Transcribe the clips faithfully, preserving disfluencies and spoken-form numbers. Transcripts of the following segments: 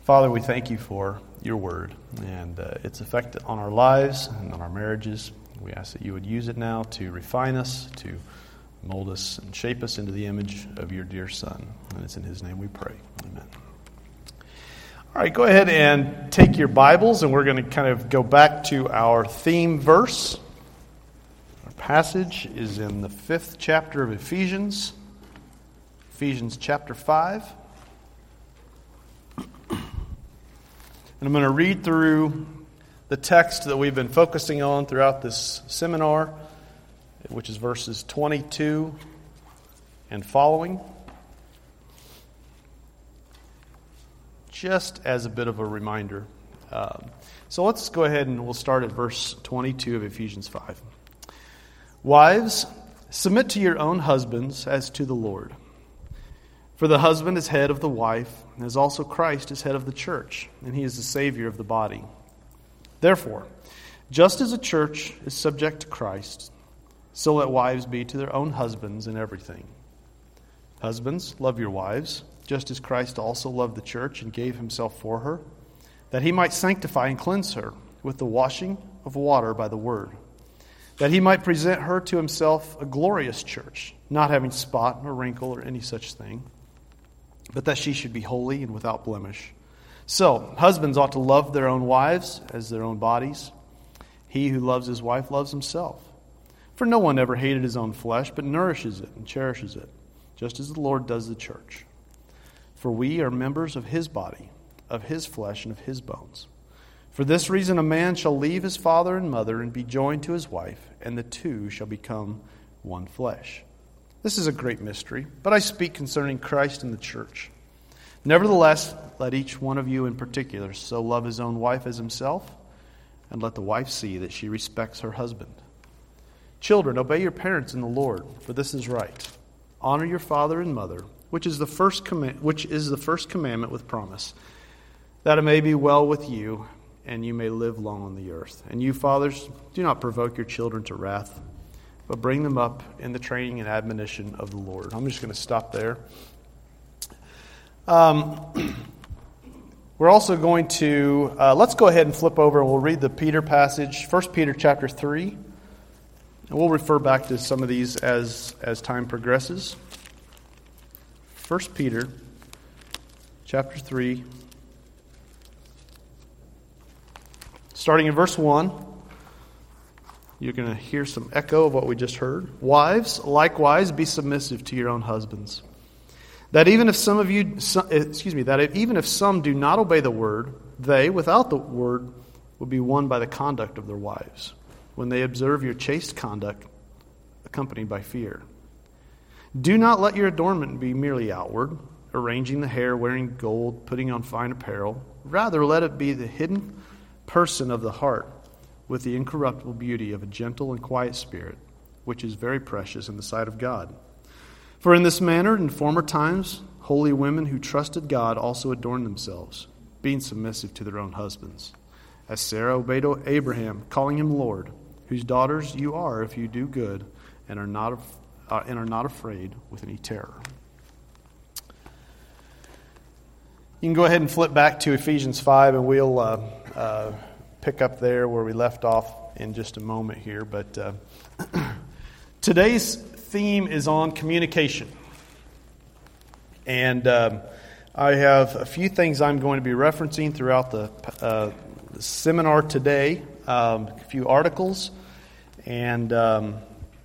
Father, we thank you for your word and uh, its effect on our lives and on our marriages. We ask that you would use it now to refine us, to mold us and shape us into the image of your dear Son. And it's in his name we pray. Amen. All right, go ahead and take your Bibles, and we're going to kind of go back to our theme verse. Our passage is in the fifth chapter of Ephesians, Ephesians chapter five. And I'm going to read through the text that we've been focusing on throughout this seminar, which is verses twenty-two and following. Just as a bit of a reminder. Um, so let's go ahead and we'll start at verse twenty-two of Ephesians five. Wives, submit to your own husbands as to the Lord. For the husband is head of the wife, as also Christ is head of the church, and he is the Savior of the body. Therefore, just as a church is subject to Christ, so let wives be to their own husbands in everything. Husbands, love your wives, just as Christ also loved the church and gave himself for her, that he might sanctify and cleanse her with the washing of water by the word, that he might present her to himself a glorious church, not having spot or wrinkle or any such thing, but that she should be holy and without blemish. So, husbands ought to love their own wives as their own bodies. He who loves his wife loves himself. For no one ever hated his own flesh, but nourishes it and cherishes it, just as the Lord does the church. For we are members of his body, of his flesh, and of his bones. For this reason a man shall leave his father and mother and be joined to his wife, and the two shall become one flesh. This is a great mystery, but I speak concerning Christ and the church. Nevertheless, let each one of you in particular so love his own wife as himself, and let the wife see that she respects her husband. Children, obey your parents in the Lord, for this is right. Honor your father and mother, which is the first command, which is the first commandment with promise, that it may be well with you, and you may live long on the earth. And you, fathers, do not provoke your children to wrath, but bring them up in the training and admonition of the Lord. I'm just going to stop there. Um, we're also going to, uh, let's go ahead and flip over and we'll read the Peter passage, First Peter chapter three. And we'll refer back to some of these as, as time progresses. First Peter chapter three, starting in verse one. You're going to hear some echo of what we just heard. Wives, likewise, be submissive to your own husbands. That even if some of you, excuse me, that even if some do not obey the word, they, without the word, will be won by the conduct of their wives, when they observe your chaste conduct, accompanied by fear. Do not let your adornment be merely outward, arranging the hair, wearing gold, putting on fine apparel. Rather, let it be the hidden person of the heart, with the incorruptible beauty of a gentle and quiet spirit, which is very precious in the sight of God. For in this manner, in former times, holy women who trusted God also adorned themselves, being submissive to their own husbands, as Sarah obeyed Abraham, calling him Lord, whose daughters you are if you do good and are not uh, and are not afraid with any terror. You can go ahead and flip back to Ephesians five, and we'll uh, uh, pick up there where we left off in just a moment here. But uh, today's theme is on communication. And um, I have a few things I'm going to be referencing throughout the, uh, the seminar today. Um, a few articles and um,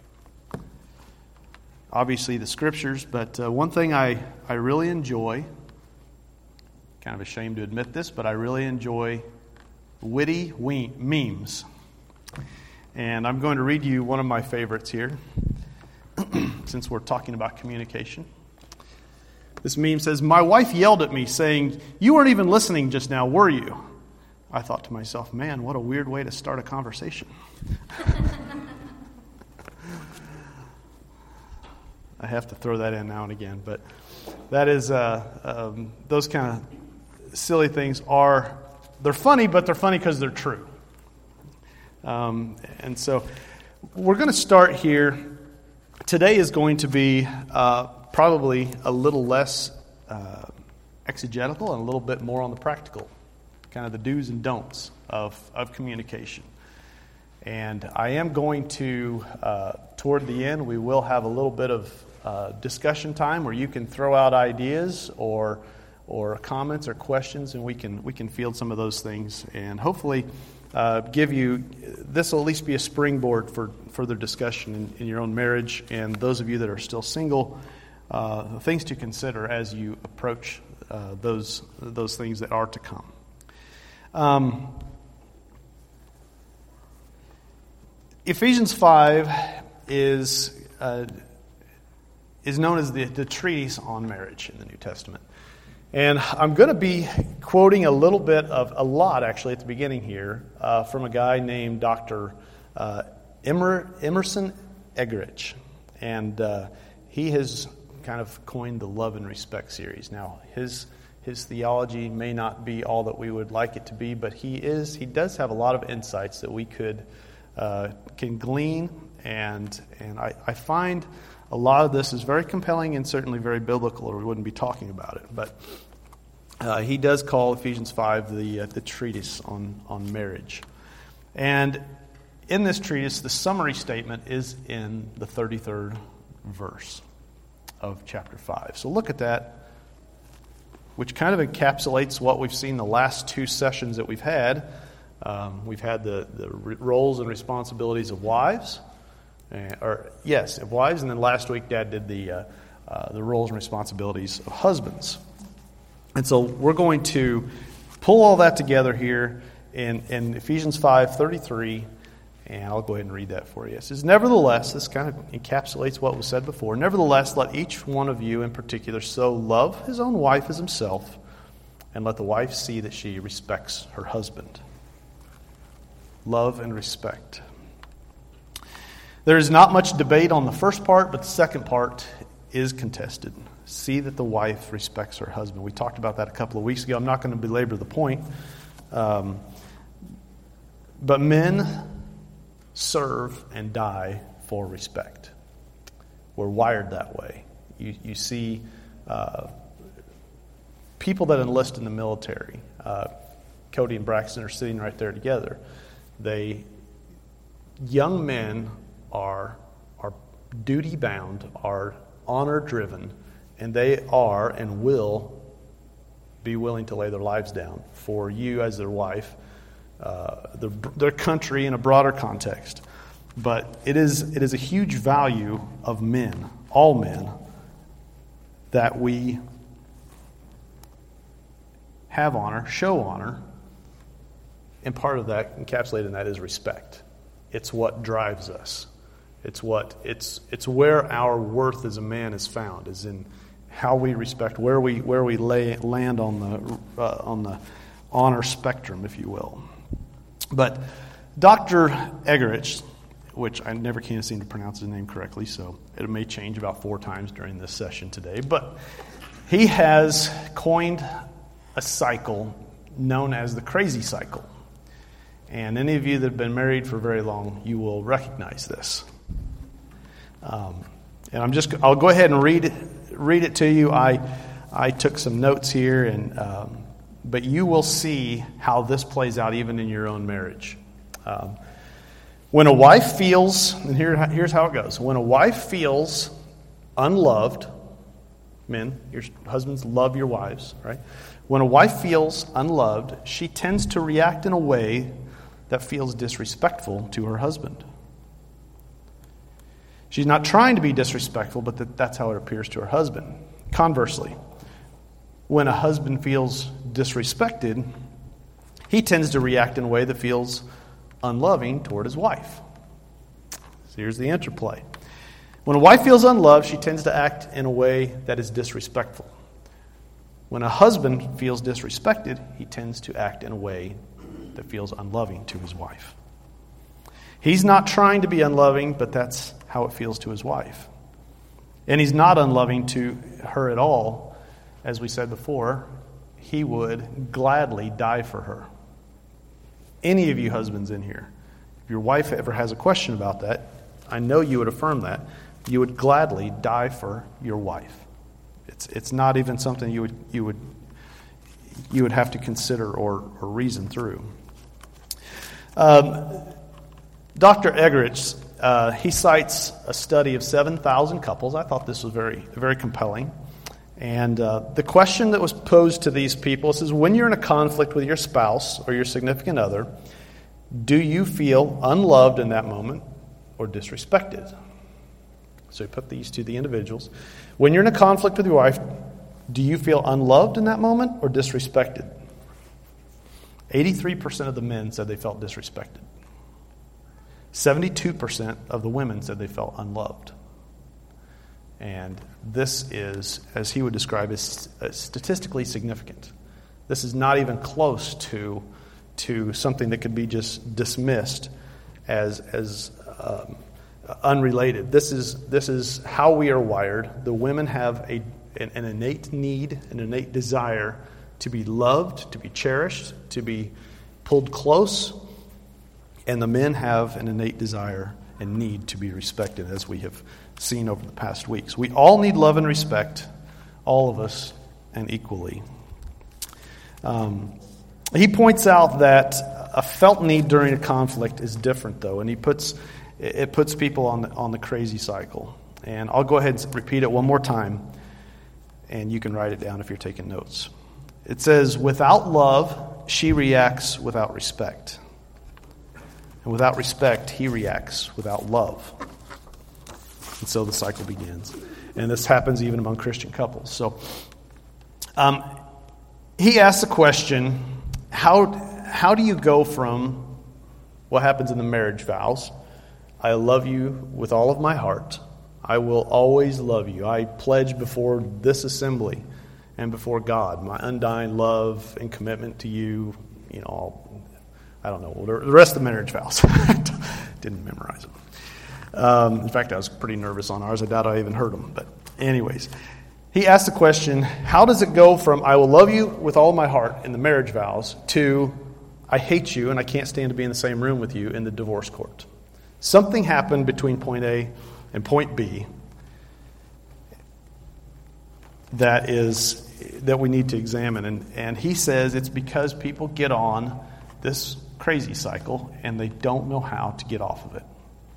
obviously the scriptures. But uh, one thing I, I really enjoy, kind of ashamed to admit this, but I really enjoy witty we- memes. And I'm going to read you one of my favorites here, since we're talking about communication. This meme says, "My wife yelled at me saying, 'You weren't even listening just now, were you?' I thought to myself, man, what a weird way to start a conversation." I have to throw that in now and again, but that is, uh, um, those kind of silly things are, they're funny, but they're funny because they're true. Um, and so we're going to start here. Today is going to be uh, probably a little less uh, exegetical and a little bit more on the practical, kind of the do's and don'ts of, of communication. And I am going to, uh, toward the end, we will have a little bit of uh, discussion time where you can throw out ideas or or comments or questions, and we can we can field some of those things, and hopefully uh, give you, this will at least be a springboard for further discussion in, in your own marriage, and those of you that are still single, uh, things to consider as you approach uh, those those things that are to come. Um, Ephesians five is uh, is known as the, the treatise on marriage in the New Testament. And I'm going to be quoting a little bit of, a lot actually at the beginning here, uh, from a guy named Doctor Uh, Emer, Emerson Eggerichs. And uh, he has kind of coined the Love and Respect series. Now, his his theology may not be all that we would like it to be, but he is he does have a lot of insights that we could uh, can glean, and and I, I find a lot of this is very compelling and certainly very biblical, or we wouldn't be talking about it. But uh, he does call Ephesians five the uh, the treatise on, on marriage. And in this treatise, the summary statement is in the thirty-third verse of chapter five. So look at that, which kind of encapsulates what we've seen the last two sessions that we've had. Um, we've had the, the roles and responsibilities of wives. Uh, or yes, of wives, and then last week Dad did the uh, uh, the roles and responsibilities of husbands. And so we're going to pull all that together here in, in Ephesians five thirty-three, and I'll go ahead and read that for you. It says, "Nevertheless," this kind of encapsulates what was said before, "Nevertheless, let each one of you in particular so love his own wife as himself, and let the wife see that she respects her husband." Love and respect. There is not much debate on the first part, but the second part is contested. See that the wife respects her husband. We talked about that a couple of weeks ago. I'm not going to belabor the point. Um, but men serve and die for respect. We're wired that way. You, you see uh, people that enlist in the military. Uh, Cody and Braxton are sitting right there together. They, young men are are duty bound, are honor driven, and they are and will be willing to lay their lives down for you as their wife, uh, the, their country in a broader context. But it is it is a huge value of men, all men, that we have honor, show honor, and part of that, encapsulated in that, is respect. It's what drives us. It's what it's it's where our worth as a man is found, is in how we respect, where we where we lay land on the uh, on the honor spectrum, if you will. But Doctor Eggerichs, which I never can seem to pronounce his name correctly, so it may change about four times during this session today. But he has coined a cycle known as the crazy cycle. And any of you that have been married for very long, you will recognize this. Um, and I'm just I'll go ahead and read it, read it to you. I I took some notes here, and um, but you will see how this plays out even in your own marriage. Um, when a wife feels, and here here's how it goes. When a wife feels unloved, men, your husbands, love your wives, right? When a wife feels unloved, she tends to react in a way that feels disrespectful to her husband. She's not trying to be disrespectful, but that, that's how it appears to her husband. Conversely, when a husband feels disrespected, he tends to react in a way that feels unloving toward his wife. So here's the interplay. When a wife feels unloved, she tends to act in a way that is disrespectful. When a husband feels disrespected, he tends to act in a way that feels unloving to his wife. He's not trying to be unloving, but that's how it feels to his wife. And he's not unloving to her at all. As we said before, he would gladly die for her. Any of you husbands in here, if your wife ever has a question about that, I know you would affirm that. You would gladly die for your wife. It's it's not even something you would you would you would have to consider or, or reason through. Um, Doctor Eggerichs, uh, he cites a study of seven thousand couples. I thought this was very, very compelling. And uh, the question that was posed to these people is, when you're in a conflict with your spouse or your significant other, do you feel unloved in that moment or disrespected? So he put these to the individuals. When you're in a conflict with your wife, do you feel unloved in that moment or disrespected? eighty-three percent of the men said they felt disrespected. seventy-two percent of the women said they felt unloved. And this is, as he would describe, is statistically significant. This is not even close to, to something that could be just dismissed as, as um, unrelated. This is, this is how we are wired. The women have a, an, an innate need, an innate desire to be loved, to be cherished, to be pulled close. And the men have an innate desire and need to be respected, as we have seen over the past weeks. We all need love and respect, all of us, and equally. Um, he points out that a felt need during a conflict is different, though, and he puts it puts people on the, on the crazy cycle. And I'll go ahead and repeat it one more time, and you can write it down if you're taking notes. It says, without love, she reacts without respect. And without respect, he reacts without love. And so the cycle begins. And this happens even among Christian couples. So um, he asks the question, how, how do you go from what happens in the marriage vows? I love you with all of my heart. I will always love you. I pledge before this assembly and before God my undying love and commitment to you. You know, all, I don't know, the rest of the marriage vows. Didn't memorize them. Um, in fact, I was pretty nervous on ours. I doubt I even heard them. But anyways, he asked the question, how does it go from I will love you with all my heart in the marriage vows to I hate you and I can't stand to be in the same room with you in the divorce court? Something happened between point A and point B that is that we need to examine. And, and he says it's because people get on this crazy cycle and they don't know how to get off of it.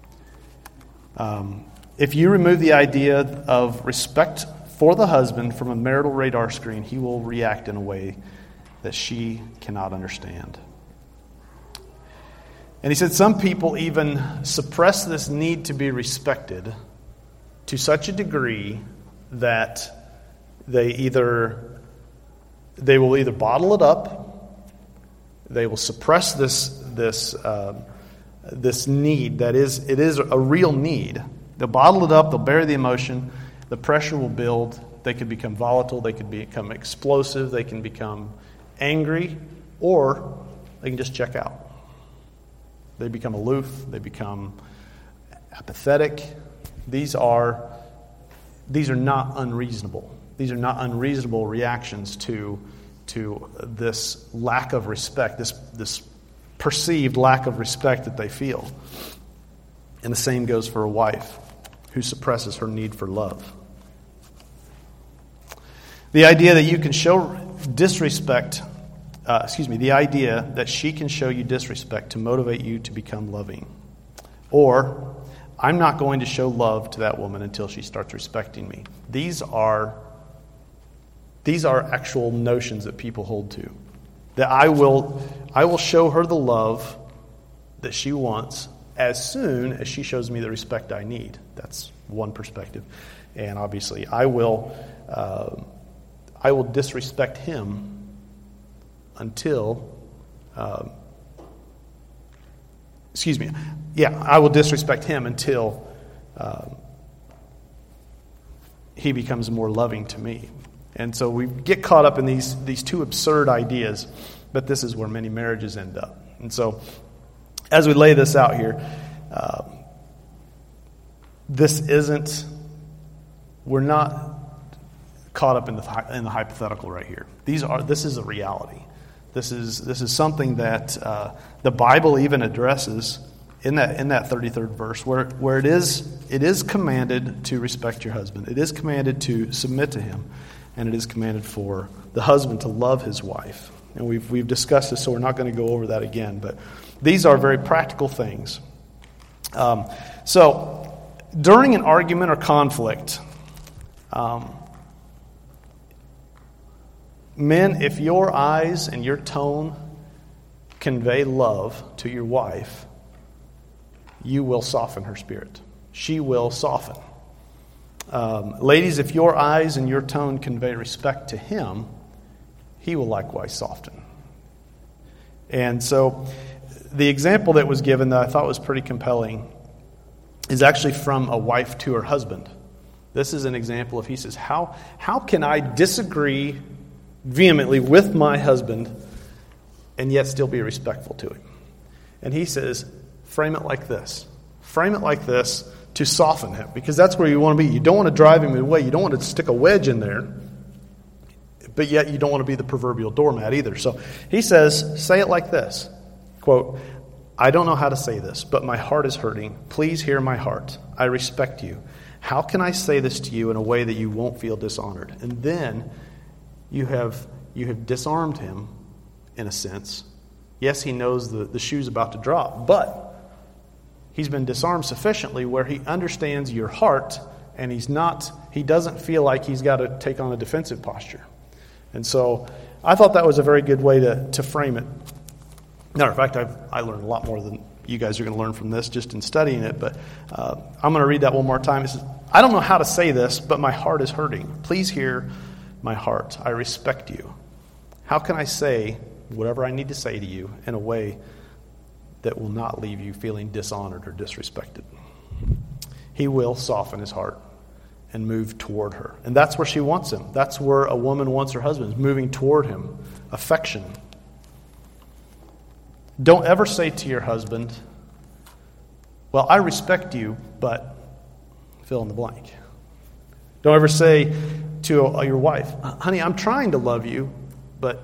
Um, if you remove the idea of respect for the husband from a marital radar screen, he will react in a way that she cannot understand. And he said some people even suppress this need to be respected to such a degree that they either they will either bottle it up, they will suppress this this uh, this need that is it is a real need. They'll bottle it up, they'll bury the emotion, the pressure will build, they could become volatile, they could become explosive, they can become angry, or they can just check out. They become aloof, they become apathetic. These are these are not unreasonable. These are not unreasonable reactions to to this lack of respect, this this perceived lack of respect that they feel. And the same goes for a wife who suppresses her need for love. The idea that you can show disrespect, uh, excuse me, the idea that she can show you disrespect to motivate you to become loving. Or, I'm not going to show love to that woman until she starts respecting me. These are these are actual notions that people hold to. That I will I will show her the love that she wants as soon as she shows me the respect I need. That's one perspective. And obviously, I will uh, I will disrespect him until, uh, excuse me, yeah, I will disrespect him until uh, he becomes more loving to me. And so we get caught up in these these two absurd ideas, but this is where many marriages end up. And so, as we lay this out here, uh, this isn't, we're not caught up in the in the hypothetical right here. These are this is a reality. This is this is something that uh, the Bible even addresses in that in that thirty-third verse, where where it is it is commanded to respect your husband. It is commanded to submit to him. and it is commanded for the husband to love his wife. And we've we've discussed this, so we're not going to go over that again. But these are very practical things. Um, so, during an argument or conflict, um, men, if your eyes and your tone convey love to your wife, you will soften her spirit. She will soften. Um, ladies, if your eyes and your tone convey respect to him, he will likewise soften. And so the example that was given that I thought was pretty compelling is actually from a wife to her husband. This is an example of, he says, how, how can I disagree vehemently with my husband and yet still be respectful to him? And he says, frame it like this. Frame it like this to soften him, because that's where you want to be. You don't want to drive him away. You don't want to stick a wedge in there, but yet you don't want to be the proverbial doormat either. So he says, say it like this, quote, I don't know how to say this, but my heart is hurting. Please hear my heart. I respect you. How can I say this to you in a way that you won't feel dishonored? And then you have you have disarmed him in a sense. Yes, he knows the, the shoe's about to drop, but he's been disarmed sufficiently where he understands your heart, and he's not, he doesn't feel like he's got to take on a defensive posture. And so I thought that was a very good way to, to frame it. Matter of fact, I've, I learned a lot more than you guys are going to learn from this just in studying it, but uh, I'm going to read that one more time. It says, I don't know how to say this, but my heart is hurting. Please hear my heart. I respect you. How can I say whatever I need to say to you in a way that will not leave you feeling dishonored or disrespected? He will soften his heart and move toward her. And that's where she wants him. That's where a woman wants her husband, is moving toward him. Affection. Don't ever say to your husband, well, I respect you, but fill in the blank. Don't ever say to your wife, honey, I'm trying to love you, but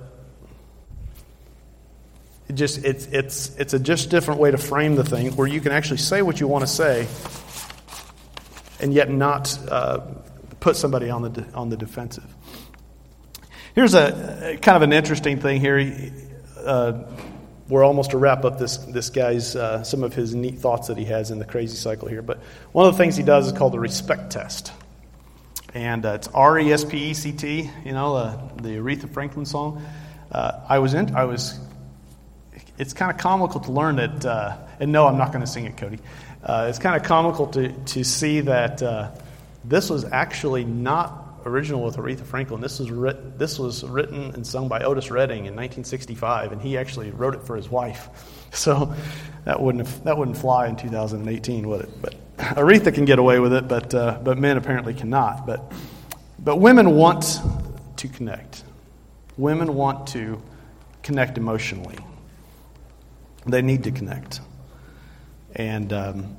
it just it's it's it's a just different way to frame the thing where you can actually say what you want to say and yet not uh, put somebody on the de- on the defensive. Here's a kind of an interesting thing here. Uh, We're almost to wrap up this this guy's, uh, some of his neat thoughts that he has in the crazy cycle here. But one of the things he does is called the respect test. And uh, it's R E S P E C T, you know, uh, the Aretha Franklin song. Uh, I was in, I was, it's kind of comical to learn that, uh, and no, I'm not going to sing it, Cody. Uh, it's kind of comical to, to see that uh, this was actually not original with Aretha Franklin. This was writ- this was written and sung by Otis Redding in nineteen sixty-five, and he actually wrote it for his wife. So that wouldn't have, that wouldn't fly in two thousand eighteen, would it? But Aretha can get away with it, but uh, but men apparently cannot. But but women want to connect. Women want to connect emotionally. They need to connect, and um,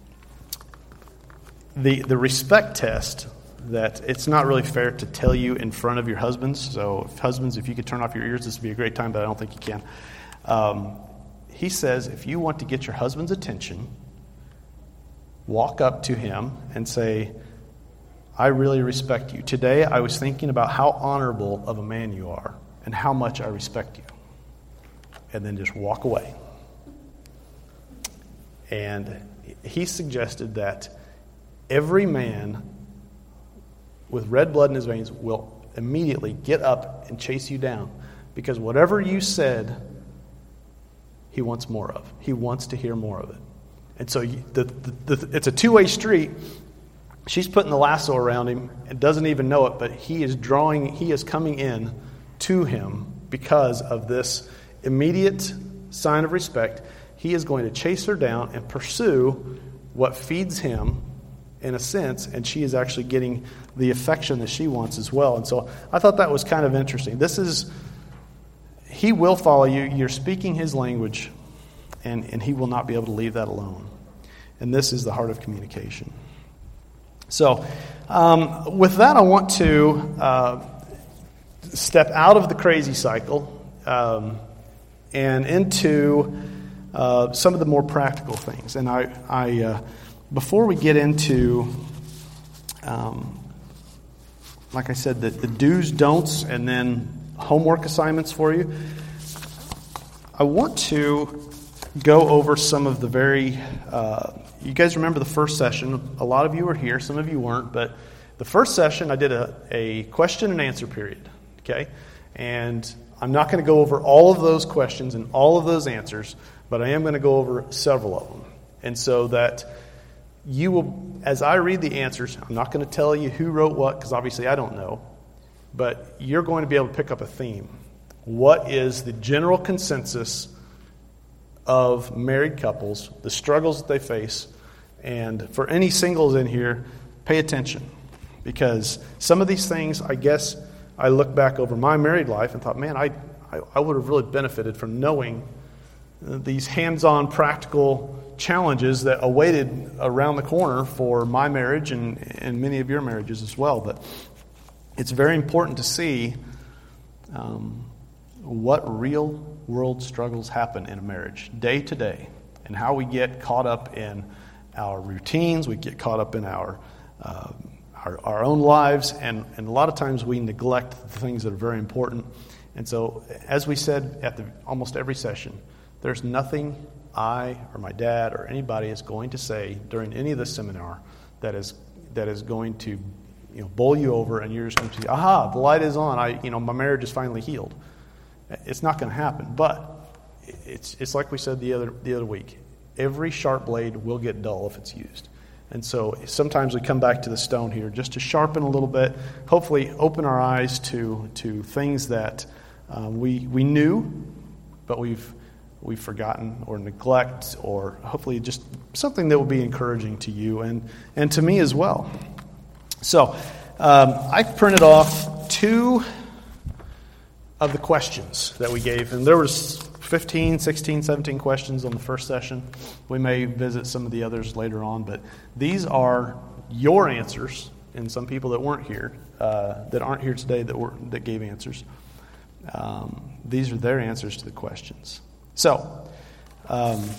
the the respect test. That it's not really fair to tell you in front of your husbands. So, if husbands, if you could turn off your ears, this would be a great time, but I don't think you can. Um, he says, if you want to get your husband's attention, walk up to him and say, I really respect you. Today, I was thinking about how honorable of a man you are and how much I respect you. And then just walk away. And he suggested that every man with red blood in his veins will immediately get up and chase you down, because whatever you said, he wants more of. He wants to hear more of it. And so you, the, the, the, it's a two-way street. She's putting the lasso around him and doesn't even know it, but he is drawing, he is coming in to him because of this immediate sign of respect. He is going to chase her down and pursue what feeds him, in a sense, and she is actually getting the affection that she wants as well. And so I thought that was kind of interesting. This is, he will follow you. You're speaking his language, and, and he will not be able to leave that alone. And this is the heart of communication. So um, with that, I want to uh, step out of the crazy cycle um, and into uh, some of the more practical things. And I... I uh, Before we get into um, like I said, the, the do's, don'ts, and then homework assignments for you. I want to go over some of the very, uh, you guys remember the first session. A lot of you were here, some of you weren't, but the first session I did a, a question and answer period, okay? And I'm not going to go over all of those questions and all of those answers, but I am going to go over several of them. And so that you will, as I read the answers, I'm not going to tell you who wrote what, because obviously I don't know, but you're going to be able to pick up a theme. What is the general consensus of married couples, the struggles that they face? And for any singles in here, pay attention. Because some of these things, I guess, I look back over my married life and thought, man, I, I, I would have really benefited from knowing these hands-on practical challenges that awaited around the corner for my marriage and, and many of your marriages as well. But it's very important to see um, what real world struggles happen in a marriage day to day, and how we get caught up in our routines, we get caught up in our uh, our, our own lives, and, and a lot of times we neglect the things that are very important. And so, as we said at the almost every session, there's nothing I or my dad or anybody is going to say during any of this seminar that is that is going to, you know, bowl you over, and you're just going to say, aha, the light is on. I, you know, my marriage is finally healed. It's not going to happen. But it's it's like we said the other the other week. Every sharp blade will get dull if it's used. And so sometimes we come back to the stone here just to sharpen a little bit, hopefully open our eyes to to things that uh, we we knew, but we've we've forgotten or neglect, or hopefully just something that will be encouraging to you and, and to me as well. So um, I printed off two of the questions that we gave, and there was fifteen, sixteen, seventeen questions on the first session. We may visit some of the others later on, but these are your answers, and some people that weren't here, uh, that aren't here today that were that gave answers. Um, these are their answers to the questions. So, um,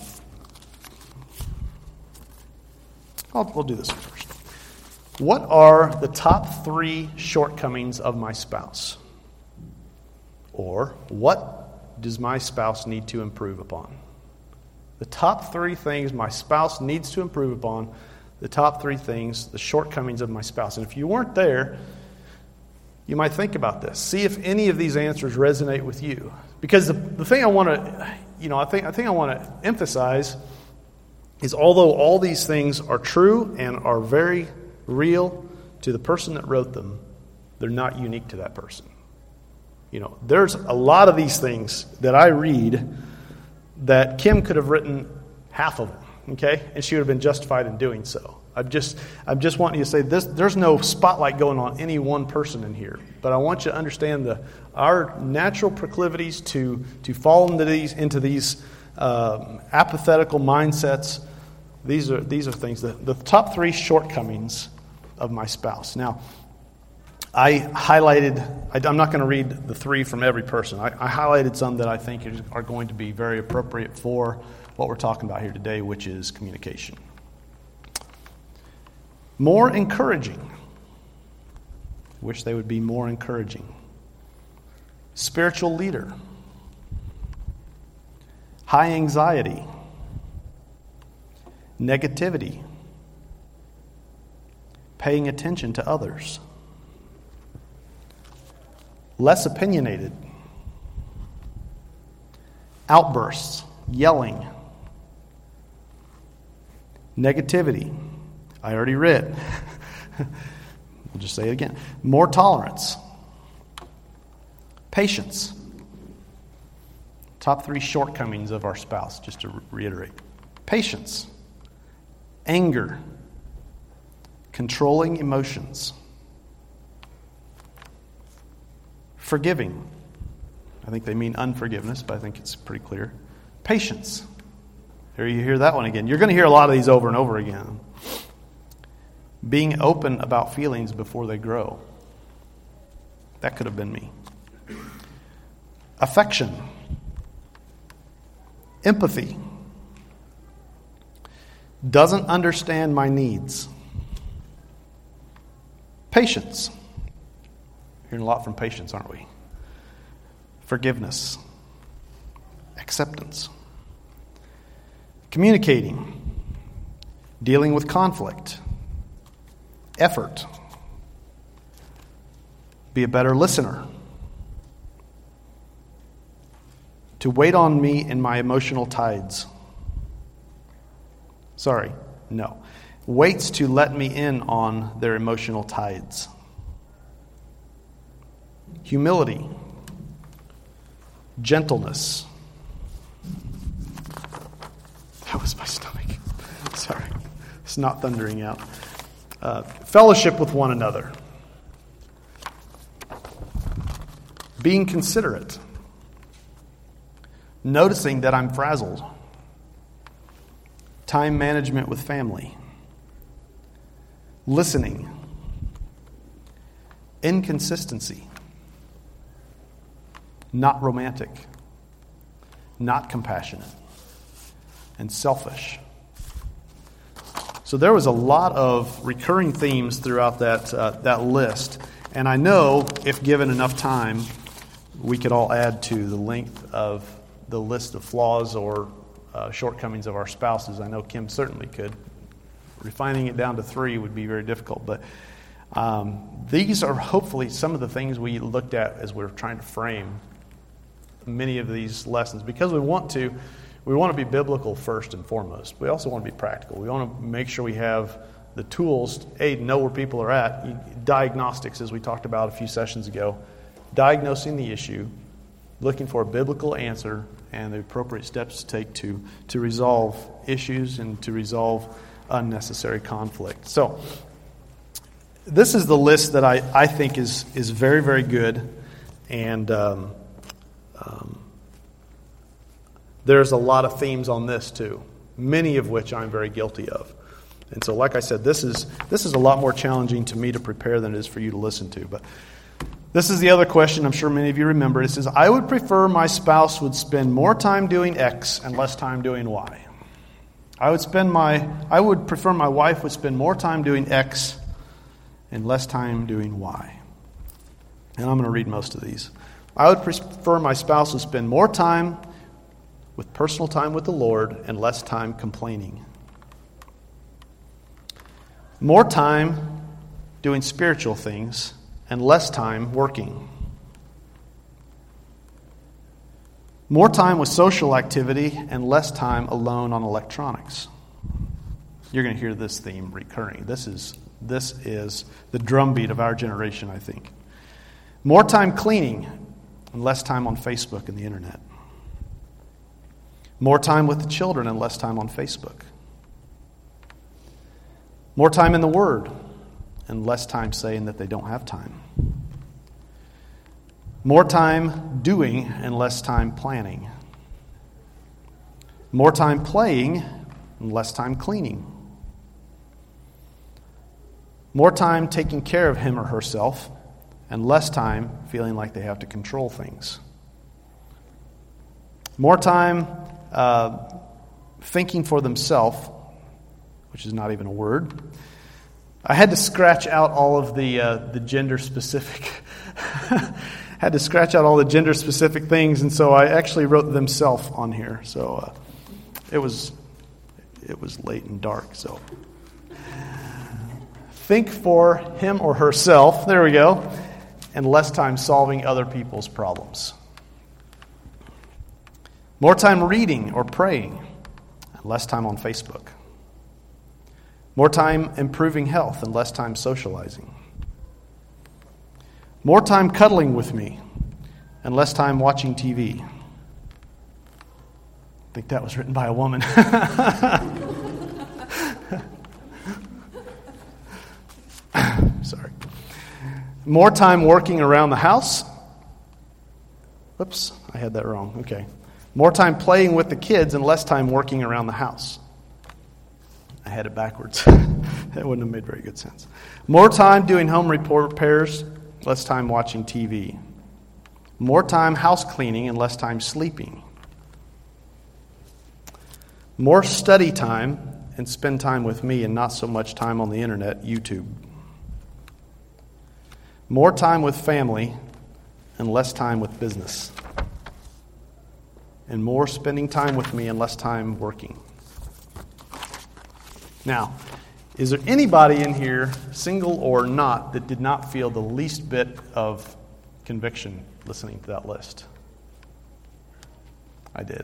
I'll, we'll do this first. What are the top three shortcomings of my spouse? Or, what does my spouse need to improve upon? The top three things my spouse needs to improve upon, the top three things, the shortcomings of my spouse. And if you weren't there, you might think about this. See if any of these answers resonate with you. Because the, the thing I want to, you know, I think I think I want to emphasize is, although all these things are true and are very real to the person that wrote them, they're not unique to that person. You know, there's a lot of these things that I read that Kim could have written half of them, okay? And she would have been justified in doing so. I'm just, I'm just wanting you to say this. There's no spotlight going on any one person in here, but I want you to understand the our natural proclivities to to fall into these into these uh, apathetical mindsets. These are these are things that the top three shortcomings of my spouse. Now, I highlighted. I, I'm not going to read the three from every person. I, I highlighted some that I think are going to be very appropriate for what we're talking about here today, which is communication. More encouraging. Wish they would be more encouraging. Spiritual leader. High anxiety. Negativity. Paying attention to others. Less opinionated. Outbursts. Yelling. Negativity. I already read. I'll just say it again. More tolerance. Patience. Top three shortcomings of our spouse, just to reiterate. Patience. Anger. Controlling emotions. Forgiving. I think they mean unforgiveness, but I think it's pretty clear. Patience. Here you hear that one again. You're going to hear a lot of these over and over again. Being open about feelings before they grow. That could have been me. Affection. Empathy. Doesn't understand my needs. Patience. Hearing a lot from patience, aren't we? Forgiveness. Acceptance. Communicating. Dealing with conflict. Effort. Be a better listener. To wait on me in my emotional tides. Sorry, no. Waits to let me in on their emotional tides. Humility. Gentleness. That was my stomach. Sorry. It's not thundering out. Uh, fellowship with one another. Being considerate. Noticing that I'm frazzled. Time management with family. Listening. Inconsistency. Not romantic. Not compassionate. And selfish. So there was a lot of recurring themes throughout that uh, that list. And I know if given enough time, we could all add to the length of the list of flaws or uh, shortcomings of our spouses. I know Kim certainly could. Refining it down to three would be very difficult. But um, these are hopefully some of the things we looked at as we were trying to frame many of these lessons. Because we want to, we want to be biblical first and foremost. We also want to be practical. We want to make sure we have the tools, A, to know where people are at. Diagnostics, as we talked about a few sessions ago. Diagnosing the issue, looking for a biblical answer, and the appropriate steps to take to, to resolve issues and to resolve unnecessary conflict. So, this is the list that I, I think is, is very, very good. And um, um, there's a lot of themes on this too, many of which I'm very guilty of. And so, like I said, this is this is a lot more challenging to me to prepare than it is for you to listen to. But this is the other question I'm sure many of you remember. It says, I would prefer my spouse would spend more time doing X and less time doing Y. I would spend my I would prefer my wife would spend more time doing X and less time doing Y. And I'm going to read most of these. I would prefer my spouse would spend more time with personal time with the Lord and less time complaining. More time doing spiritual things and less time working. More time with social activity and less time alone on electronics. You're going to hear this theme recurring. This is this is the drumbeat of our generation, I think. More time cleaning and less time on Facebook and the internet. More time with the children and less time on Facebook. More time in the Word and less time saying that they don't have time. More time doing and less time planning. More time playing and less time cleaning. More time taking care of him or herself and less time feeling like they have to control things. More time uh, thinking for themselves, which is not even a word. I had to scratch out all of the uh, the gender specific. had to scratch out all the gender specific things, and so I actually wrote themself on here. So uh, it was it was late and dark. So think for him or herself. There we go, and less time solving other people's problems. More time reading or praying, and less time on Facebook. More time improving health and less time socializing. More time cuddling with me and less time watching T V. I think that was written by a woman. Sorry. More time working around the house. Whoops, I had that wrong. Okay. More time playing with the kids and less time working around the house. I had it backwards. That wouldn't have made very good sense. More time doing home repairs, less time watching T V. More time house cleaning and less time sleeping. More study time and spend time with me and not so much time on the internet, YouTube. more time with family and less time with business, and more spending time with me and less time working. Now, is there anybody in here, single or not, that did not feel the least bit of conviction listening to that list? I did.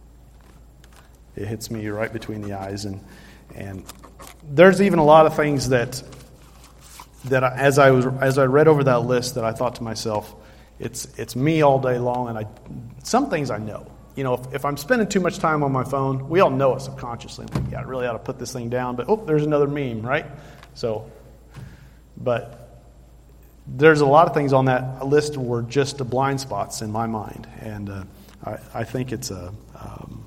It hits me right between the eyes, and and there's even a lot of things that that I, as I was as I read over that list, that I thought to myself, it's it's me all day long, and I some things I know. You know, if, if I'm spending too much time on my phone, we all know it subconsciously. Like, yeah, I really ought to put this thing down, but oh, there's another meme, right? So, but there's a lot of things on that list were just the blind spots in my mind, and uh, I, I think it's a um,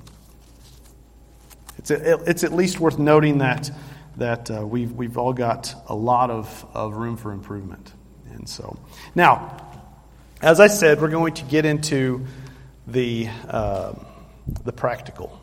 it's a, it's at least worth noting that that uh, we've we've all got a lot of, of room for improvement, and so now, as I said, we're going to get into the uh, the practical,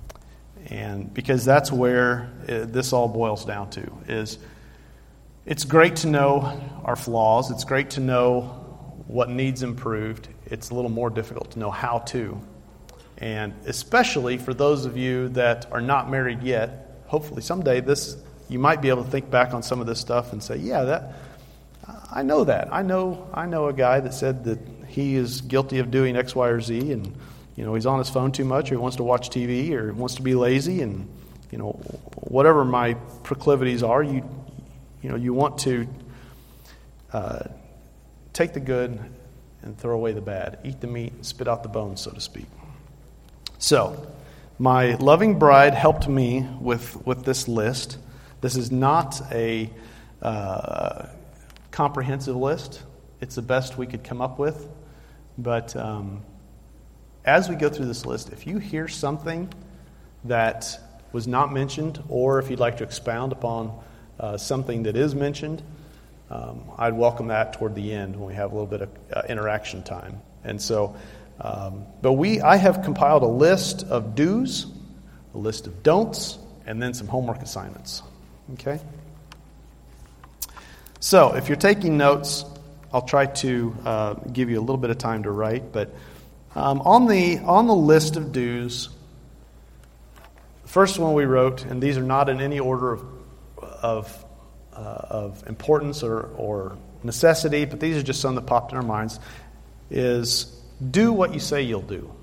and because that's where it, this all boils down to is it's great to know our flaws. It's great to know what needs improved. It's a little more difficult to know how to, and especially for those of you that are not married yet. Hopefully someday this you might be able to think back on some of this stuff and say, yeah, that I know that. I know I know a guy that said that he is guilty of doing X, Y, or Z, and you know he's on his phone too much, or he wants to watch T V, or wants to be lazy, and you know whatever my proclivities are, you you know you want to uh, take the good and throw away the bad, eat the meat, and spit out the bones, so to speak. So, my loving bride helped me with with this list. This is not a uh, comprehensive list. It's the best we could come up with. But um, as we go through this list, if you hear something that was not mentioned, or if you'd like to expound upon uh, something that is mentioned, um, I'd welcome that toward the end when we have a little bit of uh, interaction time. And so, um, but we, I have compiled a list of do's, a list of don'ts, and then some homework assignments. Okay? So, if you're taking notes, I'll try to uh, give you a little bit of time to write, but um, on the on the list of do's, the first one we wrote, and these are not in any order of of, uh, of importance or, or necessity, but these are just some that popped in our minds, is do what you say you'll do.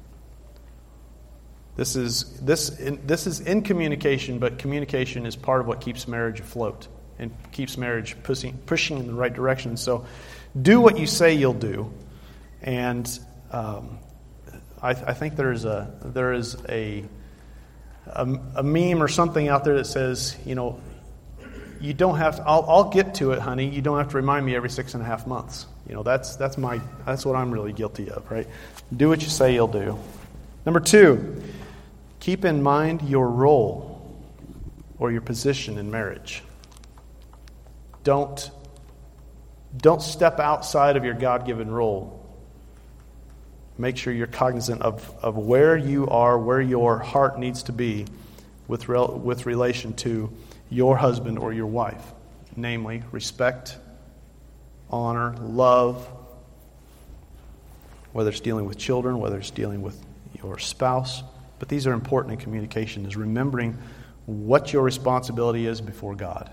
This is this in, this is in communication, but communication is part of what keeps marriage afloat and keeps marriage pushing pushing in the right direction. So, do what you say you'll do, and um, I, I think there is a there is a, a a meme or something out there that says, you know, you don't have to. I'll, I'll get to it, honey. You don't have to remind me every six and a half months. You know, that's that's my that's what I'm really guilty of, right? Do what you say you'll do. Number two, keep in mind your role or your position in marriage. Don't, don't step outside of your God-given role. Make sure you're cognizant of, of where you are, where your heart needs to be with, rel, with relation to your husband or your wife. Namely, respect, honor, love, whether it's dealing with children, whether it's dealing with your spouse. But these are important in communication, is remembering what your responsibility is before God.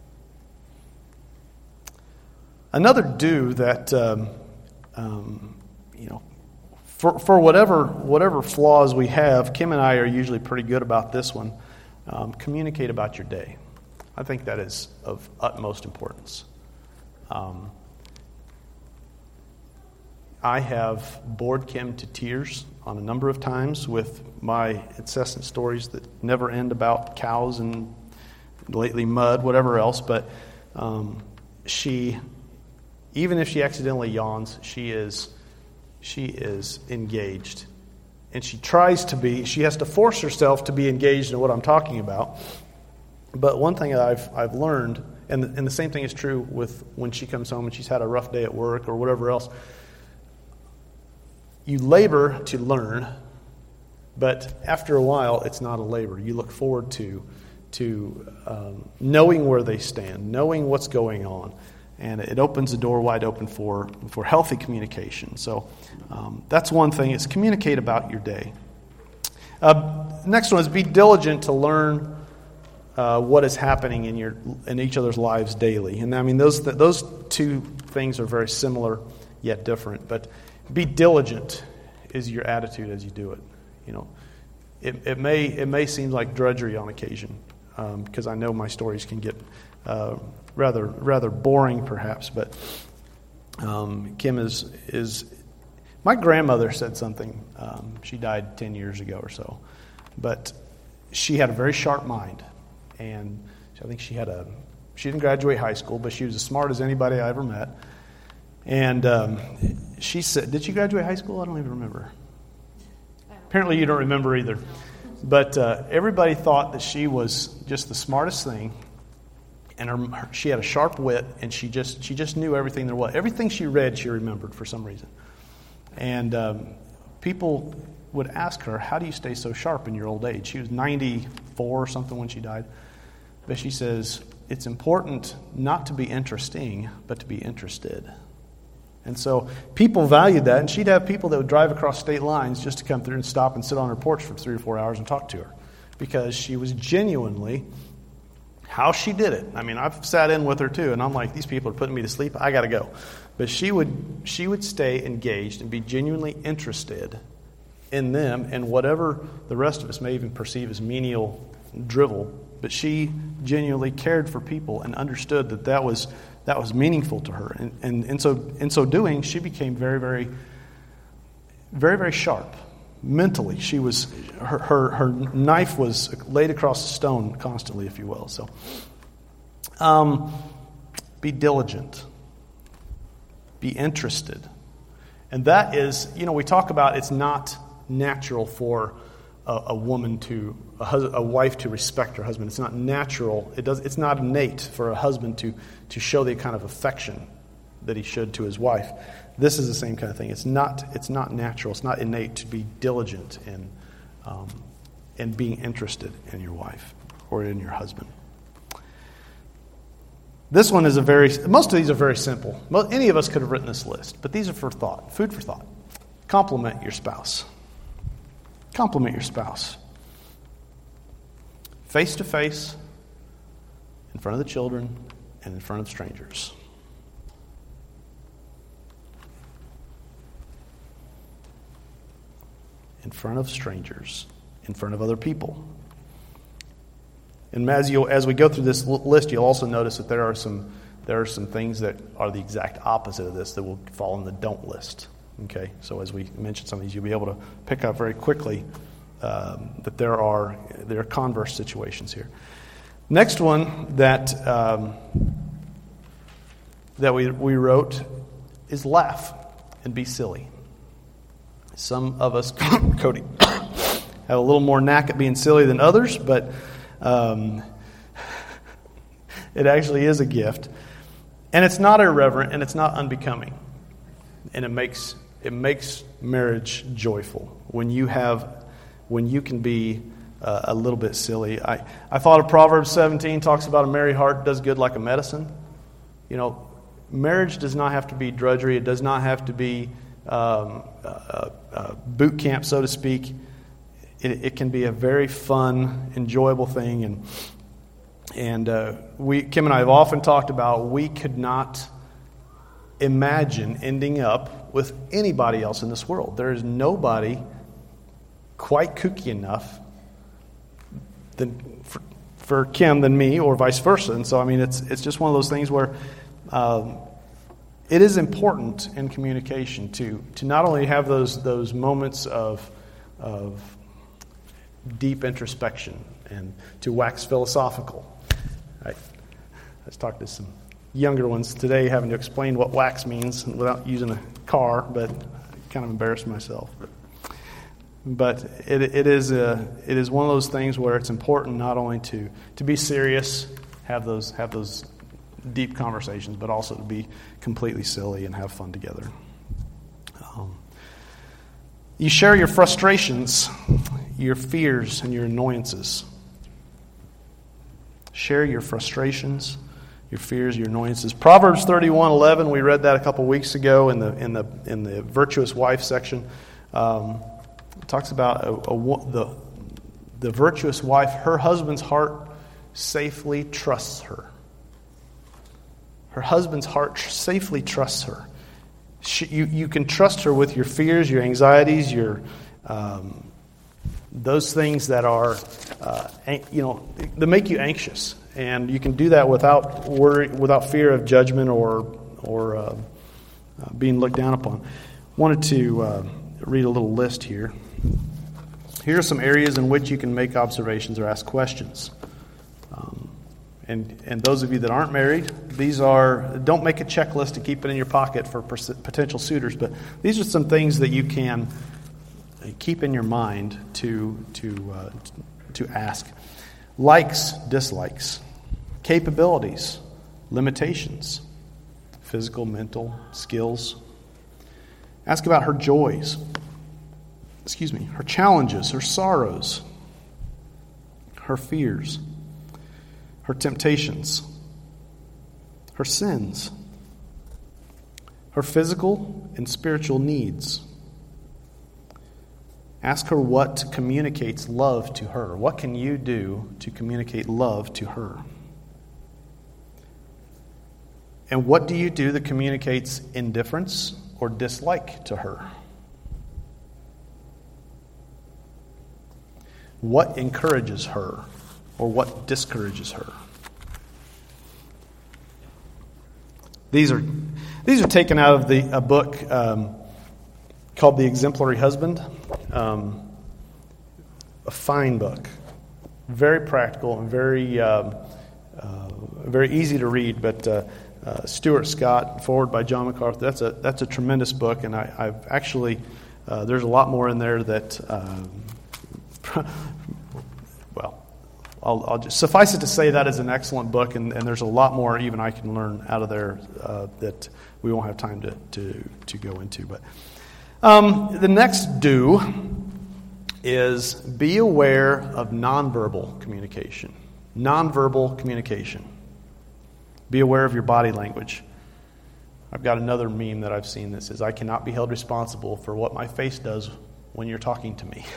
Another do that, um, um, you know, for for whatever whatever flaws we have, Kim and I are usually pretty good about this one. Um, communicate about your day. I think that is of utmost importance. Um, I have bored Kim to tears on a number of times with my incessant stories that never end about cows and lately mud, whatever else. But um, she. Even if she accidentally yawns, she is she is engaged. And she tries to be, she has to force herself to be engaged in what I'm talking about. But one thing I've I've learned, and the, and the same thing is true with when she comes home and she's had a rough day at work or whatever else, you labor to learn, but after a while, it's not a labor. You look forward to, to um, knowing where they stand, knowing what's going on. And it opens the door wide open for, for healthy communication. So um, that's one thing, is communicate about your day. Uh, next one is be diligent to learn uh, what is happening in your in each other's lives daily. And I mean, those those two things are very similar yet different. But be diligent is your attitude as you do it. You know, it it may it may seem like drudgery on occasion, because um, I know my stories can get uh, rather rather boring perhaps. But um, Kim is is. My grandmother said something. Um, she died ten years ago or so. But she had a very sharp mind. And I think she had a, she didn't graduate high school, but she was as smart as anybody I ever met. And um, she said, did she graduate high school? I don't even remember. Apparently you don't remember either. But uh, everybody thought that she was just the smartest thing. And her, her, she had a sharp wit, and she just she just knew everything there was. Everything she read, she remembered for some reason. And um, people would ask her, how do you stay so sharp in your old age? She was ninety-four or something when she died. But she says, it's important not to be interesting, but to be interested. And so people valued that. And she'd have people that would drive across state lines just to come through and stop and sit on her porch for three or four hours and talk to her. Because she was genuinely, how she did it. I mean, I've sat in with her too, and I'm like, these people are putting me to sleep. I got to go. But she would she would stay engaged and be genuinely interested in them and whatever the rest of us may even perceive as menial drivel. But she genuinely cared for people and understood that that was that was meaningful to her. And and, and so in so doing, she became very, very, very, very sharp. Mentally, she was her, her her knife was laid across the stone constantly, if you will. So, um, be diligent, be interested, and that is, you know, we talk about it's not natural for a, a woman to a, hus- a wife to respect her husband. It's not natural. It does. It's not innate for a husband to to show the kind of affection that he should to his wife. This is the same kind of thing. It's not it's not natural. It's not innate to be diligent in um, in being interested in your wife or in your husband. This one is a very, most of these are very simple. Any of us could have written this list, but these are for thought, food for thought. Compliment your spouse. Compliment your spouse. Face to face, in front of the children, and in front of strangers. In front of strangers, in front of other people. And as you as we go through this list, you'll also notice that there are some there are some things that are the exact opposite of this that will fall in the don't list. Okay, so as we mentioned some of these, you'll be able to pick up very quickly um, that there are there are converse situations here. Next one that um, that we we wrote is laugh and be silly. Some of us, Cody, have a little more knack at being silly than others, but um, it actually is a gift. And it's not irreverent, and it's not unbecoming. And it makes it makes marriage joyful when you have when you can be uh, a little bit silly. I, I thought of Proverbs seventeen talks about a merry heart does good like a medicine. You know, marriage does not have to be drudgery. It does not have to be Um, uh, uh, boot camp, so to speak. It, it can be a very fun, enjoyable thing, and and uh, we, Kim and I, have often talked about we could not imagine ending up with anybody else in this world. There is nobody quite kooky enough than for, for Kim than me, or vice versa. And so, I mean, it's it's just one of those things where. Um, It is important in communication to to not only have those those moments of of deep introspection and to wax philosophical. I, I was talking to some younger ones today, having to explain what wax means without using a car, but I kind of embarrassed myself. But, but it it is a it is one of those things where it's important not only to to be serious, have those have those. deep conversations, but also to be completely silly and have fun together. Um, you share your frustrations, your fears, and your annoyances. Share your frustrations, your fears, your annoyances. Proverbs thirty-one eleven, we read that a couple weeks ago in the in the in the virtuous wife section. Um, it talks about a, a, the the virtuous wife. Her husband's heart safely trusts her. Her husband's heart safely trusts her. She, you you can trust her with your fears, your anxieties, your um, those things that are uh, you know that make you anxious. And you can do that without worry, without fear of judgment or or uh, uh, being looked down upon. Wanted to uh, read a little list here. Here are some areas in which you can make observations or ask questions. Um, and and those of you that aren't married, these are don't make a checklist to keep it in your pocket for potential suitors. But these are some things that you can keep in your mind to to uh, to ask. Likes, dislikes, capabilities, limitations, physical, mental, skills. Ask about her joys, excuse me, her challenges, her sorrows, her fears, her temptations, her sins, her physical and spiritual needs. Ask her what communicates love to her. What can you do to communicate love to her? And what do you do that communicates indifference or dislike to her? What encourages her or what discourages her? These are these are taken out of the a book um, called The Exemplary Husband. Um, a fine book, very practical and very um, uh, very easy to read. But uh, uh, Stuart Scott, forward by John MacArthur. That's a that's a tremendous book, and I, I've actually uh, there's a lot more in there that um, well, I'll, I'll just suffice it to say that is an excellent book, and, and there's a lot more even I can learn out of there uh, that we won't have time to to, to go into, but. Um, the next do is be aware of nonverbal communication. Nonverbal communication. Be aware of your body language. I've got another meme that I've seen that says, I cannot be held responsible for what my face does when you're talking to me.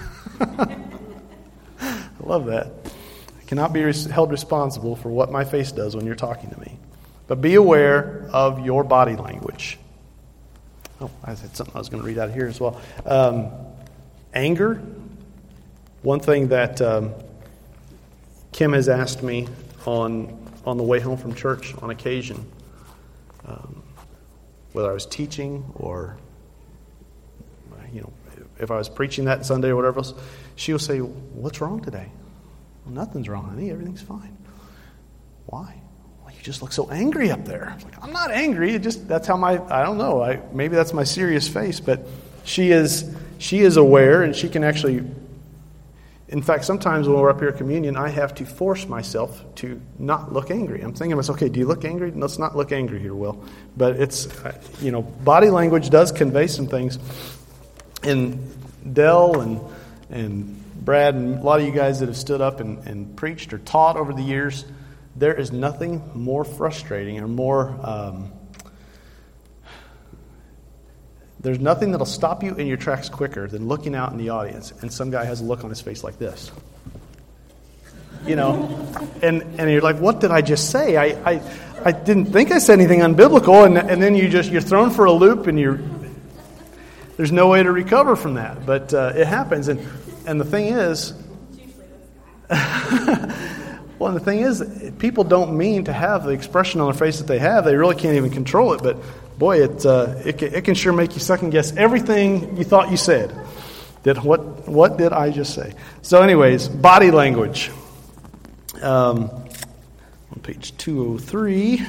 I love that. I cannot be res- held responsible for what my face does when you're talking to me. But be aware of your body language. Oh, I had something I was going to read out of here as well. Um, anger. One thing that um, Kim has asked me on on the way home from church on occasion, um, whether I was teaching or, you know, if I was preaching that Sunday or whatever else, she will say, "What's wrong today?" Well, nothing's wrong, honey. Everything's fine. Why? You just look so angry up there. It's like, I'm not angry. It just that's how my I don't know. I maybe that's my serious face, but she is she is aware, and she can actually. In fact, sometimes when we're up here at communion, I have to force myself to not look angry. I'm thinking to myself, okay, do you look angry? Let's not look angry here, Will. But it's you know, body language does convey some things. And Dell and and Brad and a lot of you guys that have stood up and, and preached or taught over the years. There is nothing more frustrating or more, um, there's nothing that'll stop you in your tracks quicker than looking out in the audience and some guy has a look on his face like this. You know, and, and you're like, what did I just say? I, I, I didn't think I said anything unbiblical, and, and then you just, you're thrown for a loop and you're, there's no way to recover from that. But uh, it happens, and, and the thing is, well, and the thing is, people don't mean to have the expression on their face that they have. They really can't even control it. But boy, it uh, it, can, it can sure make you second guess everything you thought you said. That what what did I just say? So, anyways, body language. Um, on page two oh three.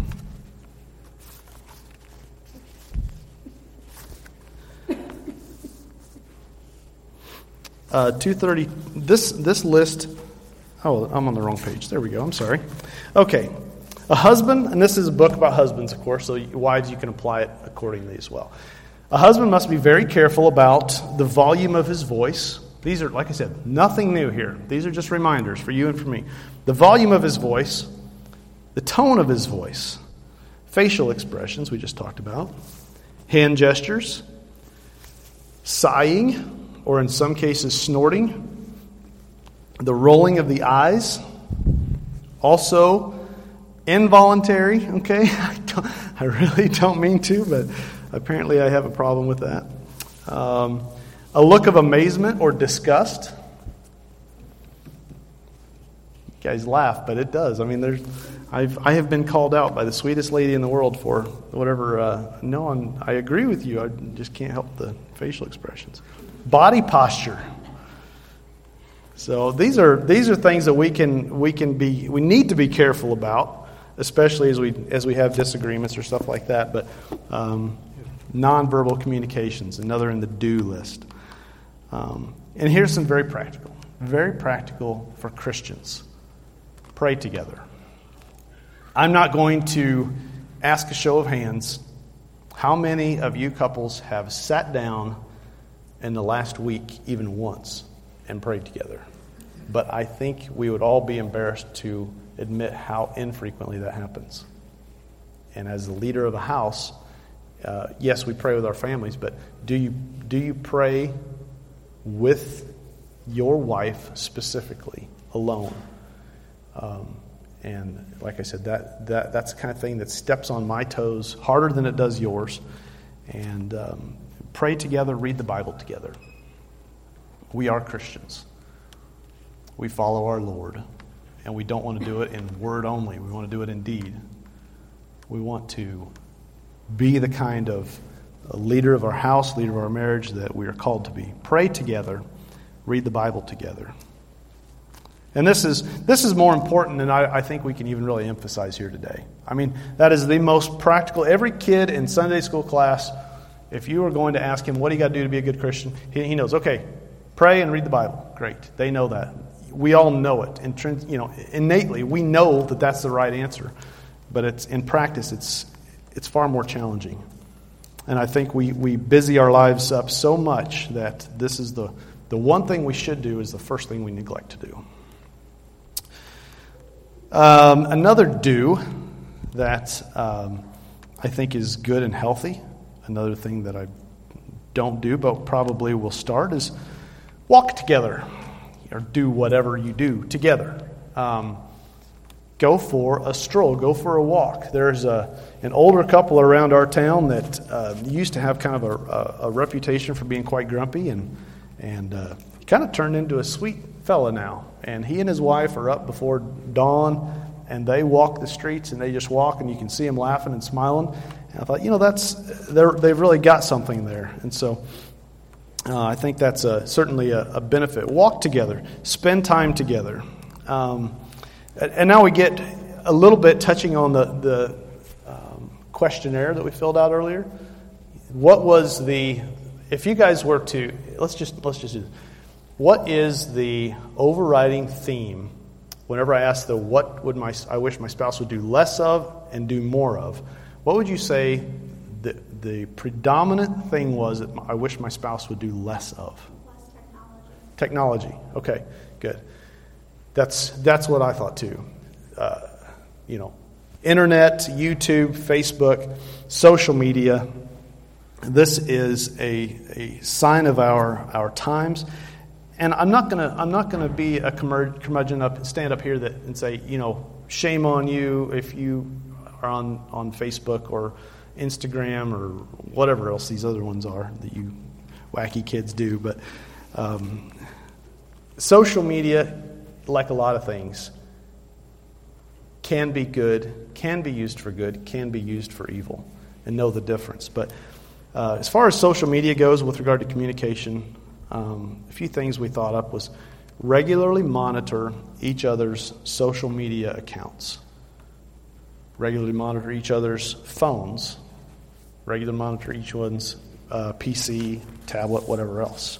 Uh, two thirty. This this list. Oh, I'm on the wrong page. There we go. I'm sorry. Okay. A husband, and this is a book about husbands, of course, so wives, you can apply it accordingly as well. A husband must be very careful about the volume of his voice. These are, like I said, nothing new here. These are just reminders for you and for me. The volume of his voice, the tone of his voice, facial expressions we just talked about, hand gestures, sighing, or in some cases snorting, the rolling of the eyes, also involuntary, okay? I, don't, I really don't mean to, but apparently I have a problem with that. Um, a look of amazement or disgust. You guys laugh, but it does. I mean, there's, I've I have been called out by the sweetest lady in the world for whatever. Uh, no, I'm, I agree with you. I just can't help the facial expressions. Body posture. So these are these are things that we can we can be we need to be careful about, especially as we as we have disagreements or stuff like that. But um, nonverbal communications, another in the do list. Um, and here's some very practical, very practical for Christians. Pray together. I'm not going to ask a show of hands. How many of you couples have sat down in the last week even once and prayed together? But I think we would all be embarrassed to admit how infrequently that happens. And as the leader of a house, uh, yes, we pray with our families, but do you do you pray with your wife specifically, alone? Um, and like I said, that, that that's the kind of thing that steps on my toes harder than it does yours. And um, pray together, read the Bible together. We are Christians. We follow our Lord, and we don't want to do it in word only. We want to do it in deed. We want to be the kind of leader of our house, leader of our marriage that we are called to be. Pray together, read the Bible together. And this is this is more important than I, I think we can even really emphasize here today. I mean, that is the most practical. Every kid in Sunday school class, if you were going to ask him, what do you got to do to be a good Christian? He, he knows, okay, pray and read the Bible. Great. They know that. We all know it. And, you know, innately, we know that that's the right answer. But it's in practice, it's it's far more challenging. And I think we, we busy our lives up so much that this is the, the one thing we should do is the first thing we neglect to do. Um, another do that um, I think is good and healthy, another thing that I don't do but probably will start, is walk together or do whatever you do together. Um, go for a stroll, go for a walk. There's a, an older couple around our town that uh, used to have kind of a, a, a reputation for being quite grumpy, and, and uh, kind of turned into a sweet fella now. And he and his wife are up before dawn, and they walk the streets, and they just walk, and you can see them laughing and smiling. And I thought, you know, that's they're, they've really got something there. And so uh, I think that's a, certainly a, a benefit. Walk together. Spend time together. Um, and now we get a little bit touching on the, the um, questionnaire that we filled out earlier. What was the, if you guys were to, let's just let's just do this. What is the overriding theme whenever I ask the what would my I wish my spouse would do less of and do more of? What would you say the the predominant thing was that I wish my spouse would do less of? Less technology. Technology. Okay, good. That's that's what I thought too. Uh, you know, internet, YouTube, Facebook, social media. This is a a sign of our our times. And I'm not gonna I'm not gonna be a curmudgeon up stand up here that and say, you know, shame on you if you are on, on Facebook or Instagram or whatever else these other ones are that you wacky kids do. But um, social media, like a lot of things, can be good, can be used for good, can be used for evil, and know the difference. But uh, as far as social media goes with regard to communication, Um, a few things we thought up was regularly monitor each other's social media accounts. Regularly monitor each other's phones. Regularly monitor each one's uh, P C, tablet, whatever else.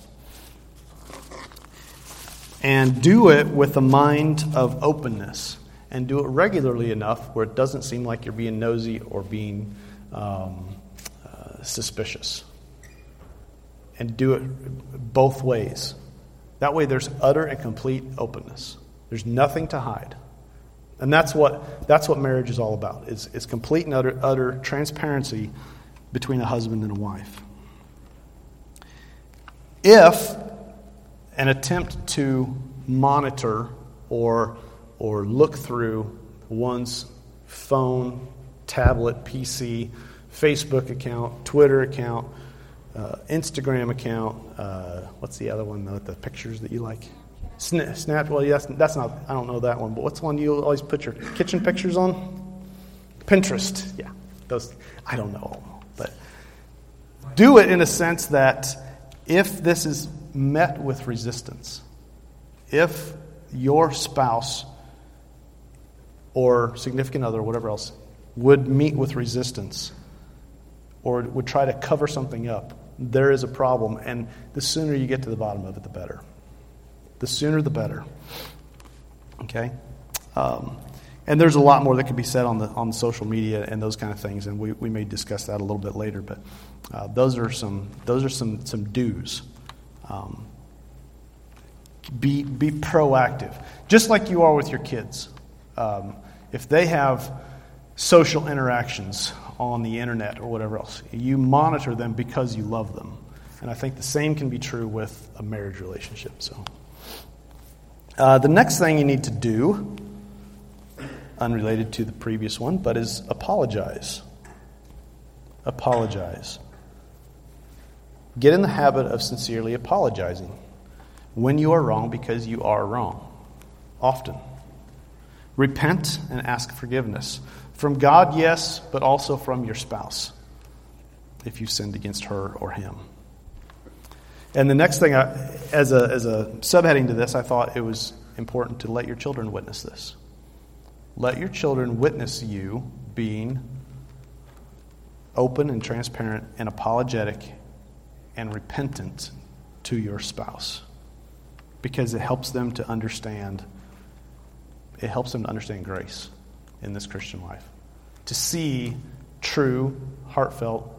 And do it with a mind of openness. And do it regularly enough where it doesn't seem like you're being nosy or being um, uh, suspicious. And do it both ways. That way there's utter and complete openness. There's nothing to hide. And that's what that's what marriage is all about. It's, it's complete and utter, utter transparency between a husband and a wife. If an attempt to monitor or or look through one's phone, tablet, P C, Facebook account, Twitter account, uh, Instagram account, uh, what's the other one, the, the pictures that you like? Snap, Snap, well, yes, that's not, I don't know that one, but what's the one you always put your kitchen pictures on? Pinterest, yeah. Those, I don't know, but do it in a sense that if this is met with resistance, if your spouse or significant other, whatever else, would meet with resistance or would try to cover something up, there is a problem, and the sooner you get to the bottom of it, the better. The sooner, the better. Okay? Um, and there's a lot more that could be said on the on social media and those kind of things, and we, we may discuss that a little bit later. But uh, those are some those are some some do's. Um, be be proactive, just like you are with your kids. Um, if they have social interactions on the internet or whatever else, you monitor them because you love them, and I think the same can be true with a marriage relationship. So. Uh, the next thing you need to do, unrelated to the previous one, but is apologize. Apologize. Get in the habit of sincerely apologizing when you are wrong, because you are wrong. Often. Repent and ask forgiveness. From God, yes, but also from your spouse, if you sinned against her or him. And the next thing, I, as a as a subheading to this, I thought it was important to let your children witness this. Let your children witness you being open and transparent and apologetic and repentant to your spouse, because it helps them to understand. It helps them to understand grace in this Christian life, to see true, heartfelt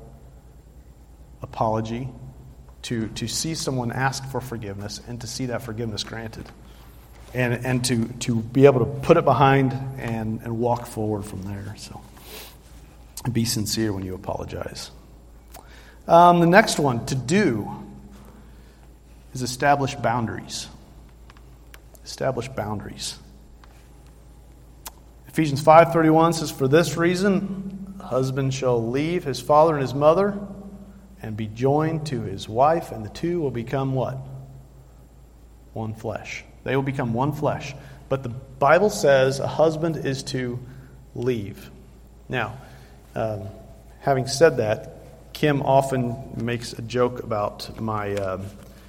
apology. To, to see someone ask for forgiveness and to see that forgiveness granted. And and to, to be able to put it behind and, and walk forward from there. So be sincere when you apologize. Um, the next one, to do, is establish boundaries. Establish boundaries. Ephesians five thirty-one says, "For this reason, a husband shall leave his father and his mother and be joined to his wife, and the two will become what? One flesh." They will become one flesh. But the Bible says a husband is to leave. Now, um, having said that, Kim often makes a joke about my... Um,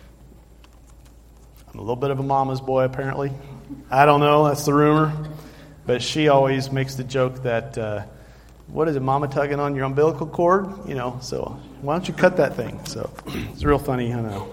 I'm a little bit of a mama's boy, apparently. I don't know, that's the rumor. But she always makes the joke that... Uh, what is it, mama tugging on your umbilical cord? You know, so why don't you cut that thing? So it's real funny, I know.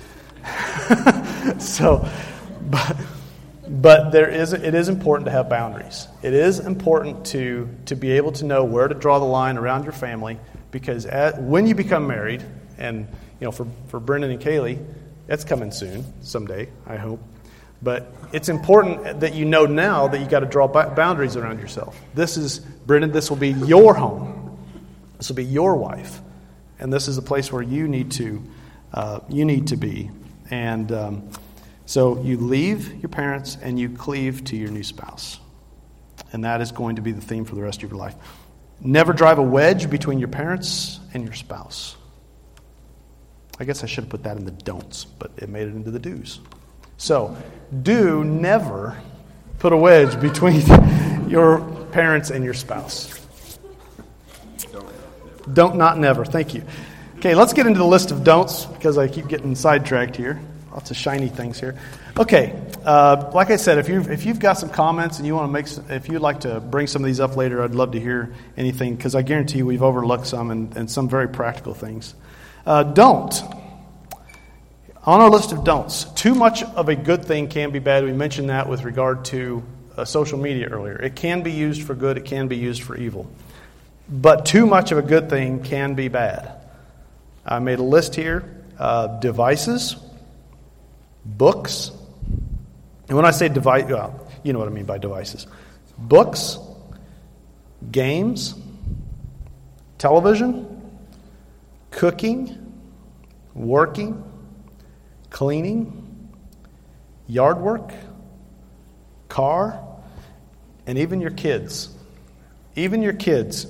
so, but but there is it is important to have boundaries. It is important to to be able to know where to draw the line around your family, because at, when you become married, and you know, for for Brendan and Kaylee, that's coming soon, someday, I hope. But it's important that you know now that you got to draw boundaries around yourself. This is, Brendan, this will be your home. This will be your wife. And this is a place where you need to uh, you need to be. And um, so you leave your parents and you cleave to your new spouse. And that is going to be the theme for the rest of your life. Never drive a wedge between your parents and your spouse. I guess I should have put that in the don'ts, but it made it into the do's. So, do never put a wedge between your parents and your spouse. Don't, not never. Thank you. Okay, let's get into the list of don'ts, because I keep getting sidetracked here. Lots of shiny things here. Okay, uh, like I said, if you if you've got some comments and you want to make, some, if you'd like to bring some of these up later, I'd love to hear anything, because I guarantee you we've overlooked some and, and some very practical things. Uh, don't. On our list of don'ts, too much of a good thing can be bad. We mentioned that with regard to uh, social media earlier. It can be used for good. It can be used for evil. But too much of a good thing can be bad. I made a list here. Uh, devices, books. And when I say device, well, you know what I mean by devices. books, games, television, cooking, working, cleaning, yard work, car, and even your kids. Even your kids.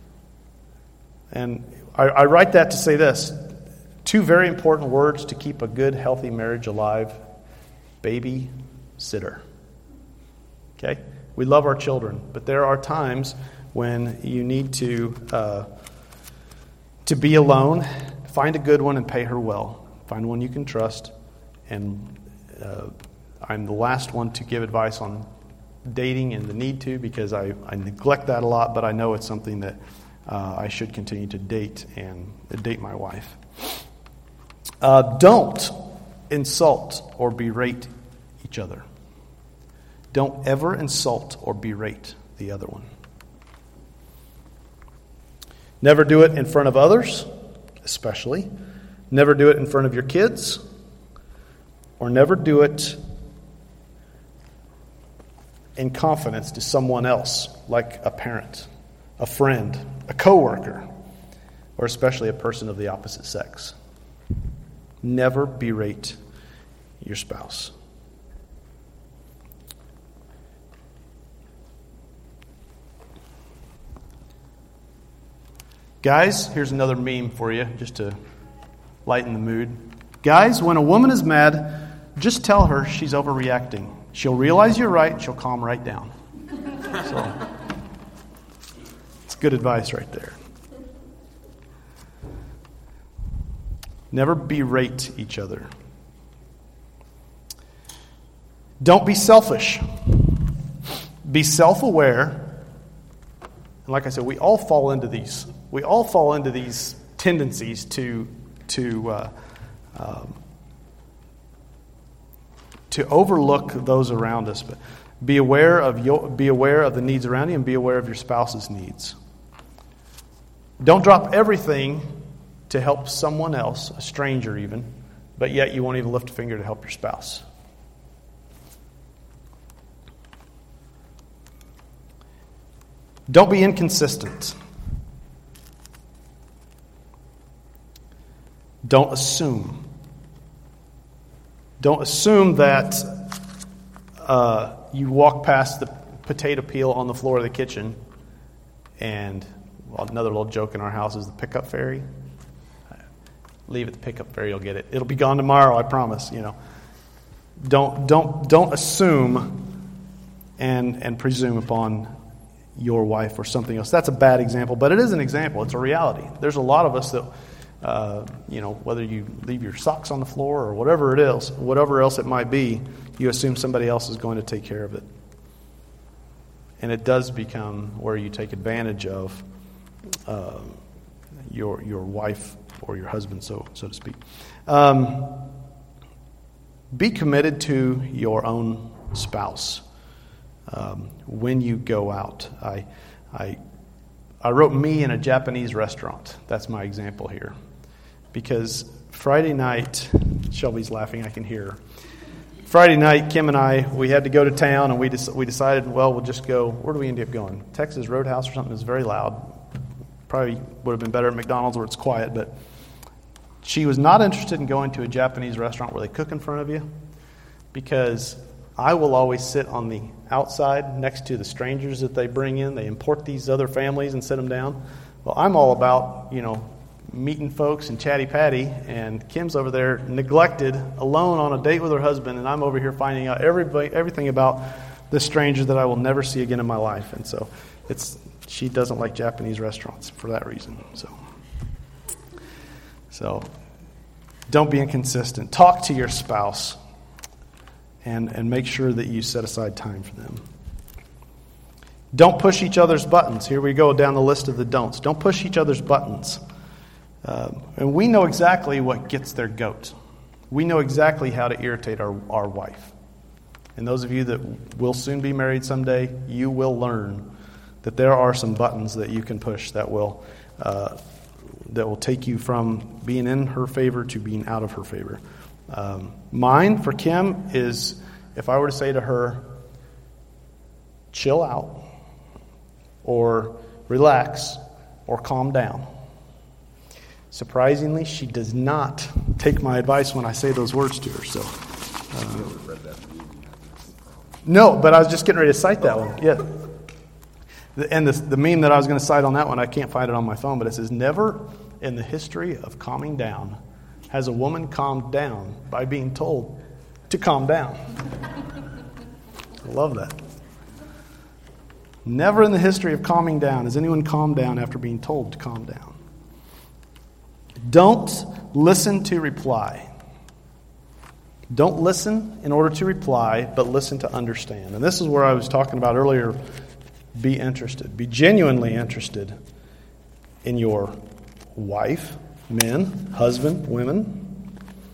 And I, I write that to say this. Two very important words to keep a good, healthy marriage alive. Baby-sitter. Okay? We love our children, but there are times when you need to uh, to be alone. Find a good one and pay her well. Find one you can trust. And uh, I'm the last one to give advice on dating and the need to, because I, I neglect that a lot, but I know it's something that uh, I should continue to date and uh, date my wife. Uh, don't insult or berate each other. Don't ever insult or berate the other one. Never do it in front of others, especially. Never do it in front of your kids. Or never do it in confidence to someone else, like a parent, a friend, a coworker, or especially a person of the opposite sex. Never berate your spouse. Guys, here's another meme for you, just to lighten the mood. Guys, when a woman is mad, just tell her she's overreacting. She'll realize you're right, and she'll calm right down. So, it's good advice right there. Never berate each other. Don't be selfish. Be self-aware. And like I said, we all fall into these. We all fall into these tendencies to to uh, um, to overlook those around us. But be aware of your, be aware of the needs around you, and be aware of your spouse's needs. Don't drop everything to help someone else, a stranger even, but yet you won't even lift a finger to help your spouse. Don't be inconsistent. Don't assume. Don't assume that uh, you walk past the potato peel on the floor of the kitchen and, well, another little joke in our house is the pickup fairy. Leave it, the pickup fairy will get it. It'll be gone tomorrow, I promise, you know. Don't don't don't assume and and presume upon your wife or something else. That's a bad example, but it is an example. It's a reality. There's a lot of us that Uh, you know, whether you leave your socks on the floor or whatever it is, whatever else it might be, you assume somebody else is going to take care of it. And it does become where you take advantage of uh, your your wife or your husband, so so to speak. Um, be committed to your own spouse um, when you go out. I I I wrote me in a Japanese restaurant. That's my example here. Because Friday night, Shelby's laughing, I can hear her. Friday night, Kim and I, we had to go to town, and we des- we decided, well, we'll just go, where do we end up going? Texas Roadhouse or something. It was very loud. Probably would have been better at McDonald's where it's quiet, but she was not interested in going to a Japanese restaurant where they cook in front of you, because I will always sit on the outside next to the strangers that they bring in. They import these other families and sit them down. Well, I'm all about, you know, meeting folks and chatty-patty, and Kim's over there neglected, alone on a date with her husband, and I'm over here finding out everybody, everything about this stranger that I will never see again in my life. And so it's she doesn't like Japanese restaurants for that reason. So, so don't be inconsistent. Talk to your spouse. And, and make sure that you set aside time for them. Don't push each other's buttons. Here we go down the list of the don'ts. Don't push each other's buttons. Uh, and we know exactly what gets their goat. We know exactly how to irritate our, our wife. And those of you that will soon be married someday, you will learn that there are some buttons that you can push that will uh, that will take you from being in her favor to being out of her favor. Um, mine for Kim is, if I were to say to her, chill out, or relax, or calm down. Surprisingly, she does not take my advice when I say those words to her. So, uh, no, but I was just getting ready to cite that one. Yeah. And the, the meme that I was going to cite on that one, I can't find it on my phone, but it says, never in the history of calming down has a woman calmed down by being told to calm down. I love that. Never in the history of calming down has anyone calmed down after being told to calm down. Don't listen to reply. Don't listen in order to reply, but listen to understand. And this is where I was talking about earlier. Be interested. Be genuinely interested in your wife, men, husband, women.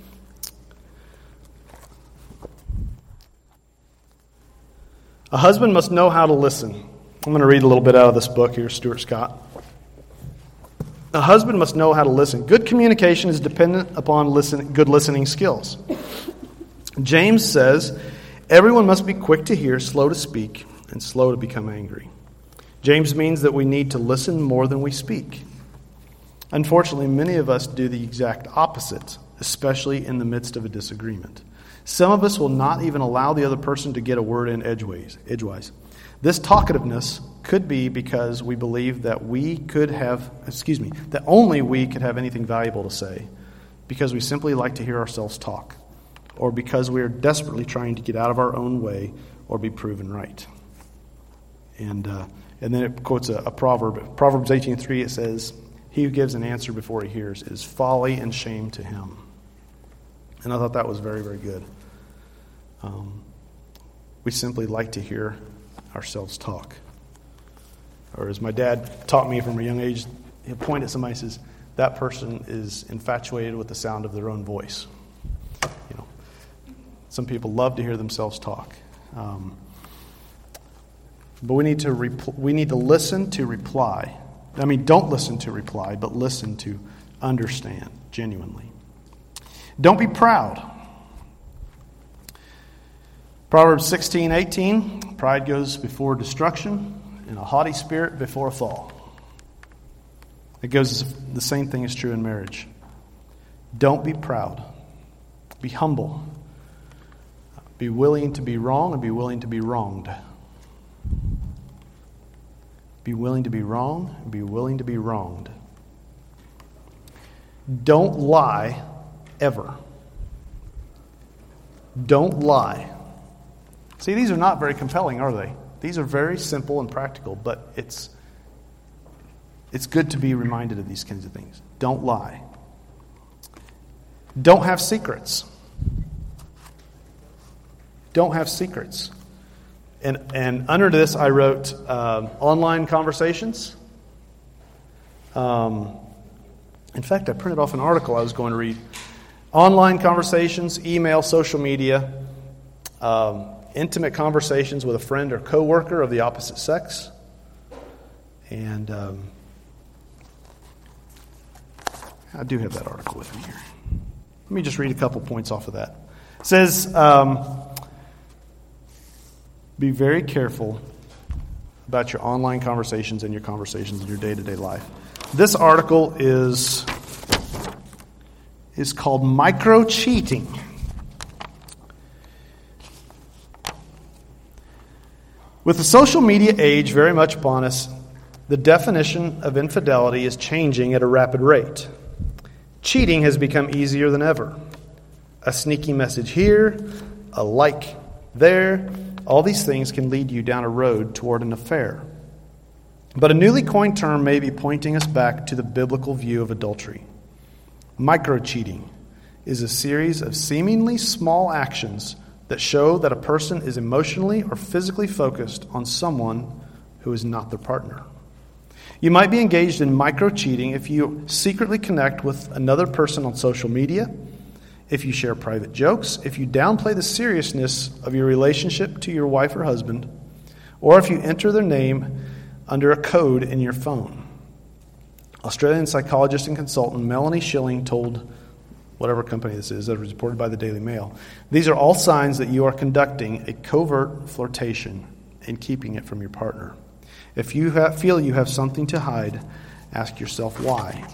A husband must know how to listen. I'm going to read a little bit out of this book here, Stuart Scott. A husband must know how to listen. Good communication is dependent upon listen, good listening skills. James says, everyone must be quick to hear, slow to speak, and slow to become angry. James means that we need to listen more than we speak. Unfortunately, many of us do the exact opposite, especially in the midst of a disagreement. Some of us will not even allow the other person to get a word in edgeways, edgewise. This talkativeness could be because we believe that we could have, excuse me, that only we could have anything valuable to say, because we simply like to hear ourselves talk, or because we are desperately trying to get out of our own way or be proven right. And uh, and then it quotes a, a proverb. Proverbs eighteen three, it says, he who gives an answer before he hears is folly and shame to him. And I thought that was very, very good. Um, we simply like to hear ourselves talk. Or as my dad taught me from a young age, he'll point at somebody and says, that person is infatuated with the sound of their own voice. You know, some people love to hear themselves talk. Um, but we need to repl- we need to listen to reply. I mean, don't listen to reply, but listen to understand genuinely. Don't be proud. Proverbs sixteen eighteen, pride goes before destruction, and a haughty spirit before a fall. It goes, the same thing is true in marriage. Don't be proud. Be humble. Be willing to be wrong and be willing to be wronged. Be willing to be wrong and be willing to be wronged. Don't lie ever. Don't lie. See, these are not very compelling, are they? These are very simple and practical, but it's it's good to be reminded of these kinds of things. Don't lie. Don't have secrets. Don't have secrets. And and under this, I wrote uh, online conversations. Um, in fact, I printed off an article I was going to read. Online conversations, email, social media, um, intimate conversations with a friend or coworker of the opposite sex. And um, I do have that article with me here. Let me just read a couple points off of that. It says, um, be very careful about your online conversations and your conversations in your day-to-day life. This article is, is called Micro-Cheating. With the social media age very much upon us, the definition of infidelity is changing at a rapid rate. Cheating has become easier than ever. A sneaky message here, a like there, all these things can lead you down a road toward an affair. But a newly coined term may be pointing us back to the biblical view of adultery. Micro-cheating is a series of seemingly small actions that show that a person is emotionally or physically focused on someone who is not their partner. You might be engaged in micro-cheating if you secretly connect with another person on social media, if you share private jokes, if you downplay the seriousness of your relationship to your wife or husband, or if you enter their name under a code in your phone. Australian psychologist and consultant Melanie Schilling told whatever company this is, that was reported by the Daily Mail, these are all signs that you are conducting a covert flirtation in keeping it from your partner. If you have, feel you have something to hide, ask yourself why.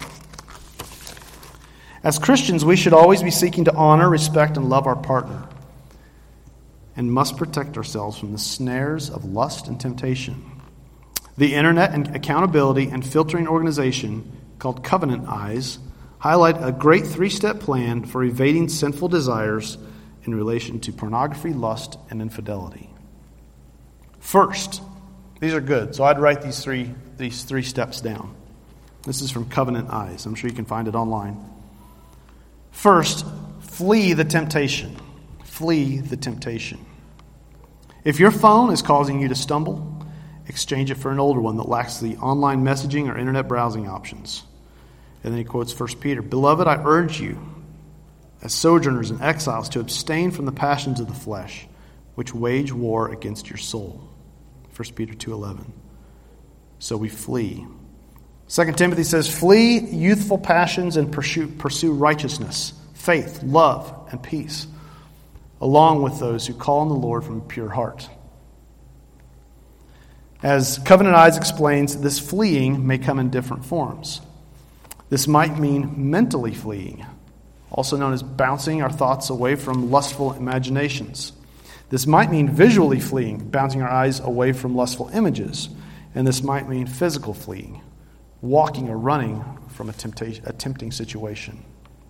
As Christians, we should always be seeking to honor, respect, and love our partner, and must protect ourselves from the snares of lust and temptation. The Internet and accountability and filtering organization called Covenant Eyes highlight a great three-step plan for evading sinful desires in relation to pornography, lust, and infidelity. First, these are good, so I'd write these three these three steps down. This is from Covenant Eyes. I'm sure you can find it online. First, flee the temptation. Flee the temptation. If your phone is causing you to stumble, exchange it for an older one that lacks the online messaging or internet browsing options. And then he quotes First Peter, "Beloved, I urge you, as sojourners and exiles, to abstain from the passions of the flesh, which wage war against your soul." First Peter two eleven. So we flee. Second Timothy says, "Flee youthful passions and pursue, pursue righteousness, faith, love, and peace, along with those who call on the Lord from a pure heart." As Covenant Eyes explains, this fleeing may come in different forms. This might mean mentally fleeing, also known as bouncing our thoughts away from lustful imaginations. This might mean visually fleeing, bouncing our eyes away from lustful images. And this might mean physical fleeing, walking or running from a, temptation, a tempting situation.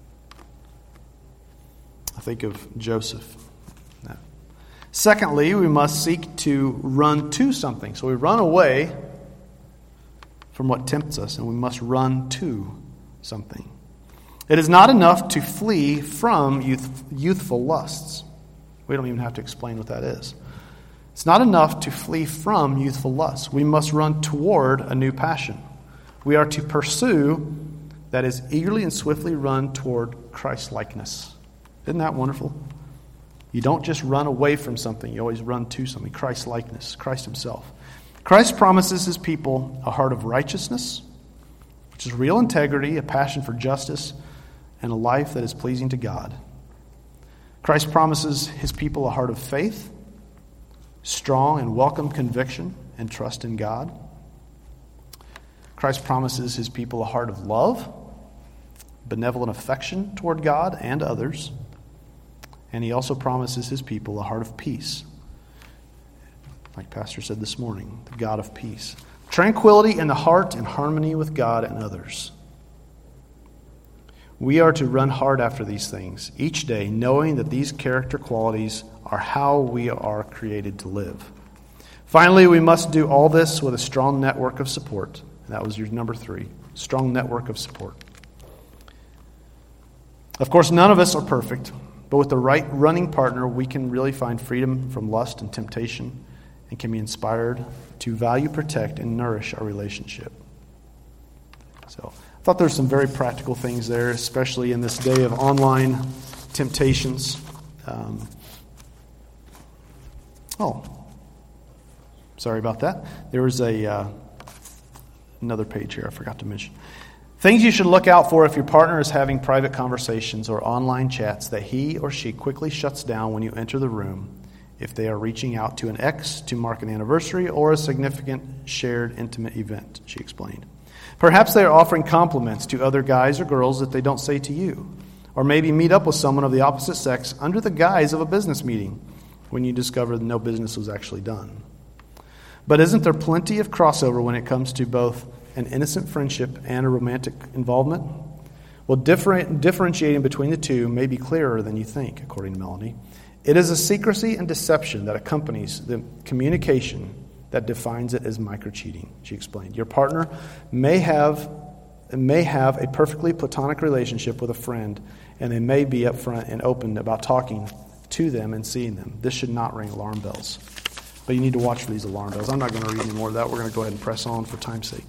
I think of Joseph. No. Secondly, we must seek to run to something. So we run away from what tempts us, and we must run to something. It is not enough to flee from youth, youthful lusts. We don't even have to explain what that is. It's not enough to flee from youthful lusts. We must run toward a new passion. We are to pursue, that is, eagerly and swiftly run toward Christ-likeness. Isn't that wonderful? You don't just run away from something. You always run to something. Christ-likeness, Christ himself. Christ promises his people a heart of righteousness, which is real integrity, a passion for justice, and a life that is pleasing to God. Christ promises his people a heart of faith, strong and welcome conviction and trust in God. Christ promises his people a heart of love, benevolent affection toward God and others. And he also promises his people a heart of peace. Like Pastor said this morning, the God of peace. Tranquility in the heart and harmony with God and others. We are to run hard after these things each day, knowing that these character qualities are how we are created to live. Finally, we must do all this with a strong network of support. That was your number three, strong network of support. Of course, none of us are perfect, but with the right running partner, we can really find freedom from lust and temptation and can be inspired to value, protect, and nourish our relationship. So I thought there's some very practical things there, especially in this day of online temptations. Um, oh, sorry about that. There was a uh, another page here I forgot to mention. Things you should look out for if your partner is having private conversations or online chats that he or she quickly shuts down when you enter the room, if they are reaching out to an ex to mark an anniversary or a significant shared intimate event, she explained. Perhaps they are offering compliments to other guys or girls that they don't say to you. Or maybe meet up with someone of the opposite sex under the guise of a business meeting when you discover that no business was actually done. But isn't there plenty of crossover when it comes to both an innocent friendship and a romantic involvement? Well, different, differentiating between the two may be clearer than you think, according to Melanie. It is a secrecy and deception that accompanies the communication that defines it as microcheating, she explained. Your partner may have may have a perfectly platonic relationship with a friend, and they may be upfront and open about talking to them and seeing them. This should not ring alarm bells. But you need to watch for these alarm bells. I'm not going to read any more of that. We're going to go ahead and press on for time's sake.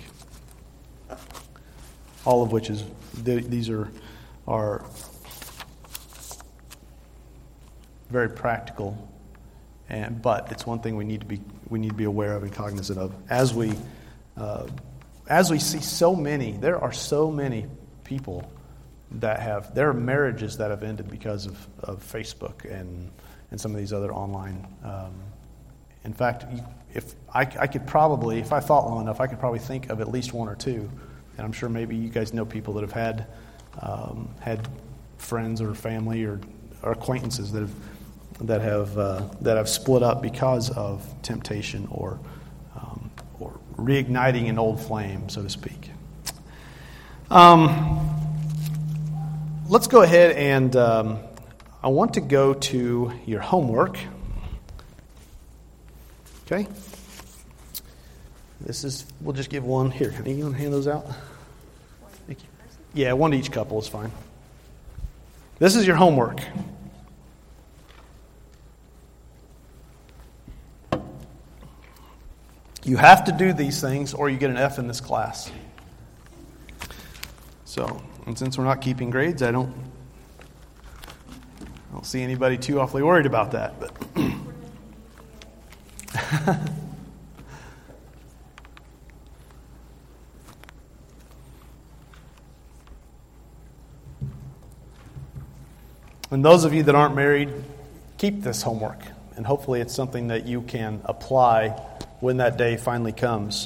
All of which is, these are, are very practical. And, but it's one thing we need to be we need to be aware of and cognizant of as we uh, as we see so many. There are so many people that have there are marriages that have ended because of, of Facebook and and some of these other online um, In fact, you, if I, I could probably, if I thought long enough, I could probably think of at least one or two. And I'm sure maybe you guys know people that have had um, had friends or family or, or acquaintances that have that have uh, that have split up because of temptation or um, or reigniting an old flame, so to speak. Um, let's go ahead and um, I want to go to your homework. Okay. This is, we'll just give one. Here, can you hand those out? Thank you. Yeah, one to each couple is fine. This is your homework. You have to do these things or you get an F in this class. So, and since we're not keeping grades, I don't, I don't see anybody too awfully worried about that. But and those of you that aren't married, keep this homework. And hopefully it's something that you can apply when that day finally comes.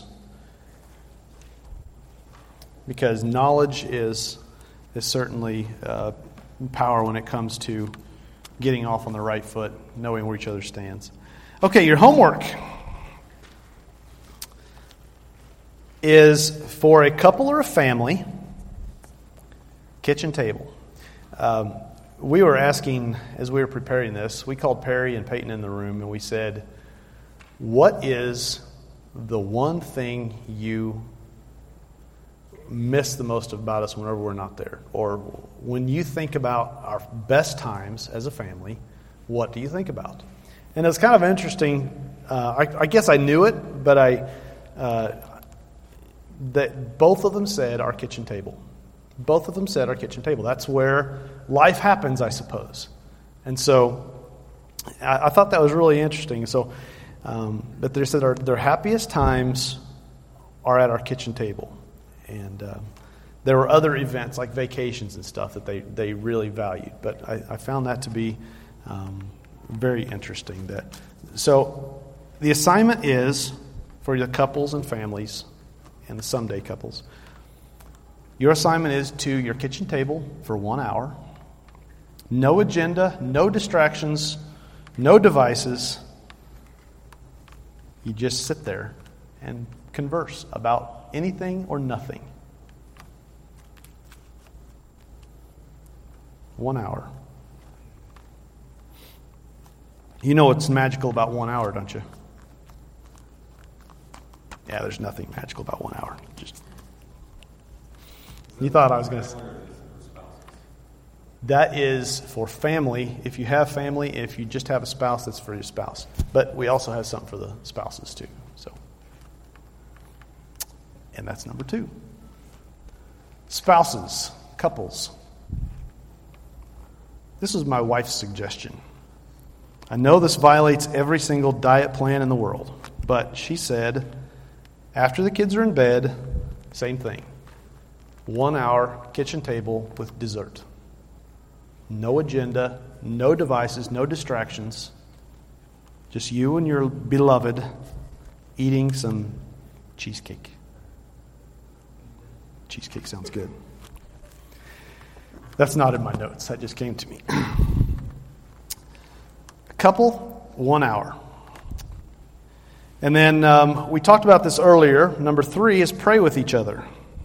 Because knowledge is, is certainly uh, power when it comes to getting off on the right foot, knowing where each other stands. Okay, your homework is for a couple or a family, kitchen table. Um, we were asking, as we were preparing this, we called Perry and Peyton in the room and we said, what is the one thing you miss the most about us whenever we're not there? Or when you think about our best times as a family, what do you think about? And it's kind of interesting. Uh, I, I guess I knew it, but I uh, that both of them said our kitchen table. Both of them said our kitchen table. That's where life happens, I suppose. And so I, I thought that was really interesting. So, um, but they said our, their happiest times are at our kitchen table. And uh, there were other events like vacations and stuff that they, they really valued. But I, I found that to be um, very interesting. That so the assignment is for the couples and families and the someday couples. Your assignment is to your kitchen table for one hour. No agenda, no distractions, no devices. You just sit there and converse about anything or nothing. One hour. You know what's magical about one hour, don't you? Yeah, there's nothing magical about one hour. Just you thought I was going to say. That is for family. If you have family, if you just have a spouse, that's for your spouse. But we also have something for the spouses too. So. And that's number two. Spouses, couples. This was my wife's suggestion. I know this violates every single diet plan in the world, but she said, after the kids are in bed, same thing. One hour kitchen table with dessert. No agenda, no devices, no distractions. Just you and your beloved eating some cheesecake. Cheesecake sounds good. That's not in my notes. That just came to me. A couple, one hour. And then um, we talked about this earlier. Number three is pray with each other.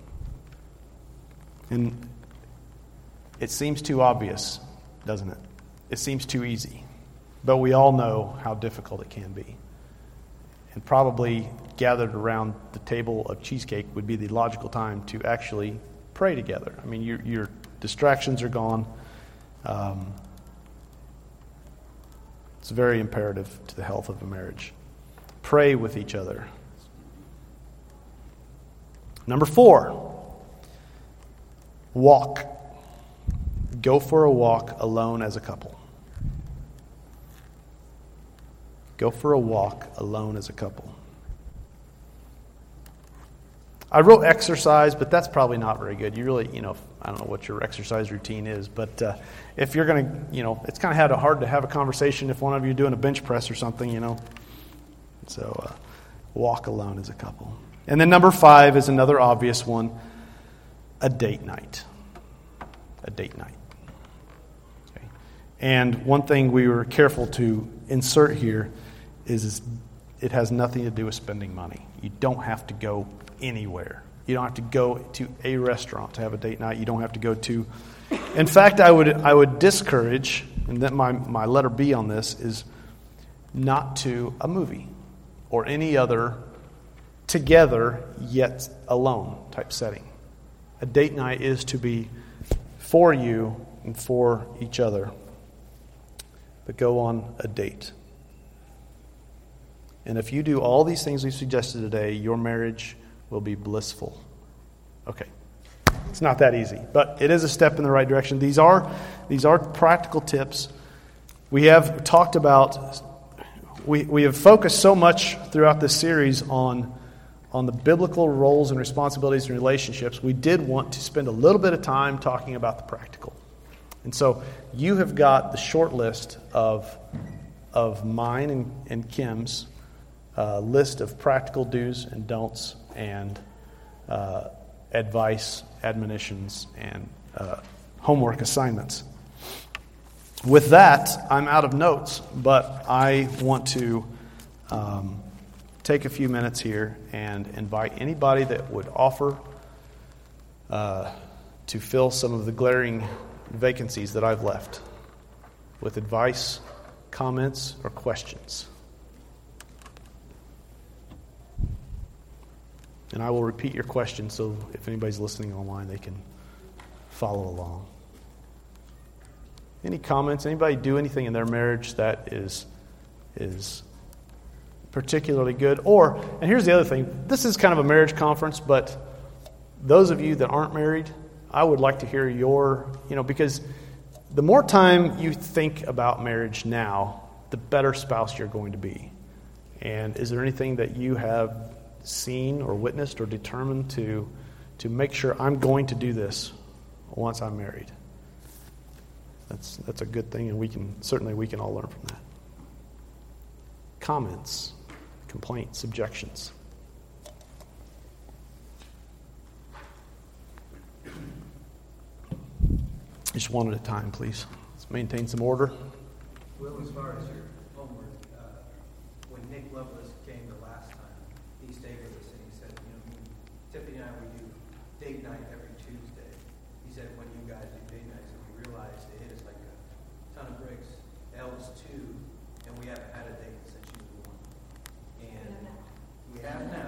And it seems too obvious, doesn't it? It seems too easy. But we all know how difficult it can be. And probably gathered around the table of cheesecake would be the logical time to actually pray together. I mean, your, your distractions are gone. Um, it's very imperative to the health of a marriage. Pray with each other. Number four, walk. Go for a walk alone as a couple. Go for a walk alone as a couple. I wrote exercise, but that's probably not very good. You really, you know, I don't know what your exercise routine is, but uh, if you're going to, you know, it's kind of hard to have a conversation if one of you are doing a bench press or something, you know. So uh, walk alone as a couple. And then number five is another obvious one, a date night. A date night. Okay. And one thing we were careful to insert here is, is it has nothing to do with spending money. You don't have to go anywhere. You don't have to go to a restaurant to have a date night. You don't have to go to... In fact, I would I would discourage, and that my, my letter B on this is not to a movie or any other together yet alone type setting. A date night is to be for you and for each other. But go on a date. And if you do all these things we suggested today, your marriage will be blissful. Okay. It's not that easy, but it is a step in the right direction. These are these are practical tips. We have talked about, we, we have focused so much throughout this series on, on the biblical roles and responsibilities in relationships. We did want to spend a little bit of time talking about the practical. And so you have got the short list of, of mine and, and Kim's uh, list of practical do's and don'ts and uh, advice, admonitions, and uh, homework assignments. With that, I'm out of notes, but I want to um, take a few minutes here and invite anybody that would offer uh, to fill some of the glaring vacancies that I've left with advice, comments, or questions. And I will repeat your question so if anybody's listening online, they can follow along. Any comments? Anybody do anything in their marriage that is is particularly good? Or, and here's the other thing, this is kind of a marriage conference, but those of you that aren't married, I would like to hear your, you know, because the more time you think about marriage now, the better spouse you're going to be. And is there anything that you have seen or witnessed or determined to to make sure I'm going to do this once I'm married? That's that's a good thing, and we can certainly we can all learn from that. Comments, complaints, objections. Just one at a time, please. Let's maintain some order. Will, as far as your homework, uh, when Nick Lovelace came the last time, he stayed with us and he said, you know, Tiffany and I, we do date night every Tuesday. He said, when you guys do date nights, and we realized it hit us like a ton of bricks. Elle's two, and we haven't had a date since she was one. And we have now.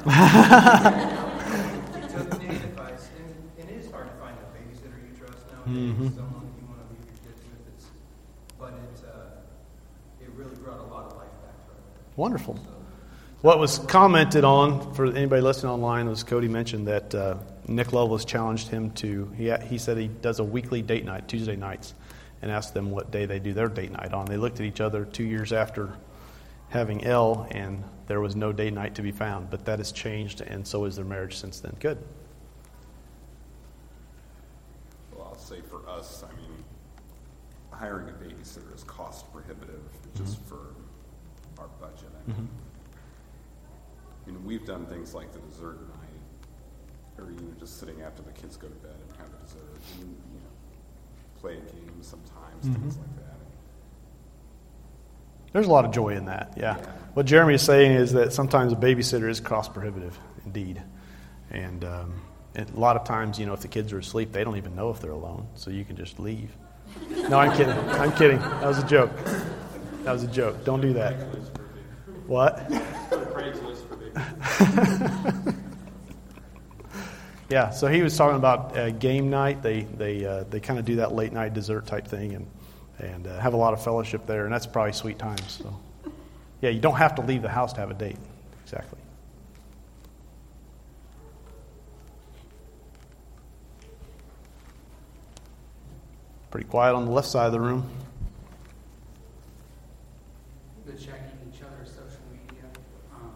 We took Nick's advice, and, and it is hard to find a babysitter you trust nowadays, mm-hmm. someone you want to leave your kids with. It's, but it, uh, it really brought a lot of life back to our marriage. Wonderful. So, what was commented on, for anybody listening online, was Cody mentioned that uh, Nick Lovelace challenged him to, he, he said he does a weekly date night, Tuesday nights, and asked them what day they do their date night on. They looked at each other two years after having Elle, and there was no date night to be found. But that has changed, and so is their marriage since then. Good. Well, I'll say for us, I mean, hiring a babysitter is cost prohibitive just mm-hmm. for our budget. I mean, mm-hmm. You know, we've done things like the dessert night, or you know, just sitting after the kids go to bed and have a dessert, and you know, play a game sometimes, mm-hmm. things like that. There's a lot of joy in that, yeah. yeah. What Jeremy is saying is that sometimes a babysitter is cost prohibitive, indeed, and, um, and a lot of times, you know, if the kids are asleep, they don't even know if they're alone, so you can just leave. No, I'm kidding. I'm kidding. That was a joke. That was a joke. Don't do that. What? Yeah, so he was talking about uh, game night. They they uh, they kind of do that late night dessert type thing and and uh, have a lot of fellowship there, and that's probably sweet times. So, yeah, you don't have to leave the house to have a date. Exactly. Pretty quiet on the left side of the room. The checking each other's social media. Um,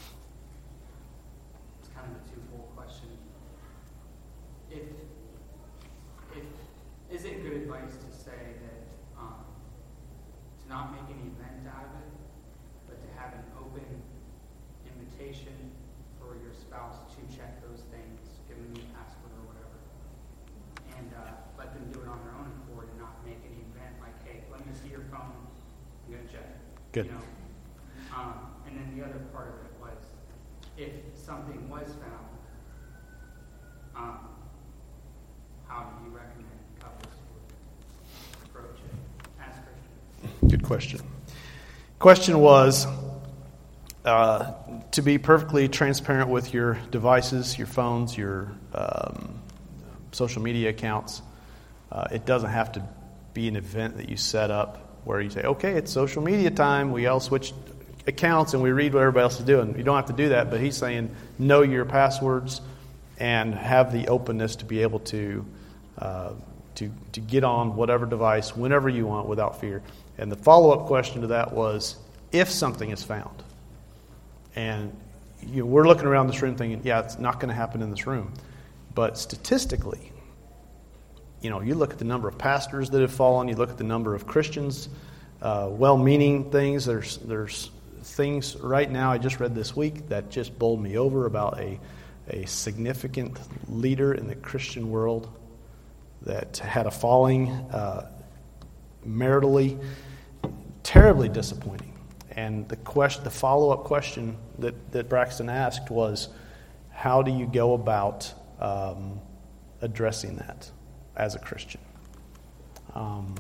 it's kind of a twofold question. If, if, is it good advice to say that um, to not make an event out of it, but to have an open invitation for your spouse to check those things, give them the password or whatever, and uh, let them do it on their own accord and not make any event like, hey, let me see your phone, I'm going to check it. Good. You know? um, and then the other part of it was, if something was found, um, how do you recommend couples would approach it as Christians? Good question. Question was, uh, to be perfectly transparent with your devices, your phones, your um, social media accounts, uh, it doesn't have to be an event that you set up where you say, okay, it's social media time, we all switch accounts and we read what everybody else is doing. You don't have to do that, but he's saying know your passwords and have the openness to be able to uh, to to get on whatever device whenever you want without fear. And the follow-up question to that was, if something is found, and you know, we're looking around this room thinking, yeah, it's not going to happen in this room, but statistically, you know, you look at the number of pastors that have fallen, you look at the number of Christians, uh, well-meaning things. There's there's things right now I just read this week that just bowled me over about a a significant leader in the Christian world that had a falling uh, maritally, terribly disappointing. And the question, the follow-up question that, that Braxton asked was, how do you go about um, addressing that as a Christian? Um,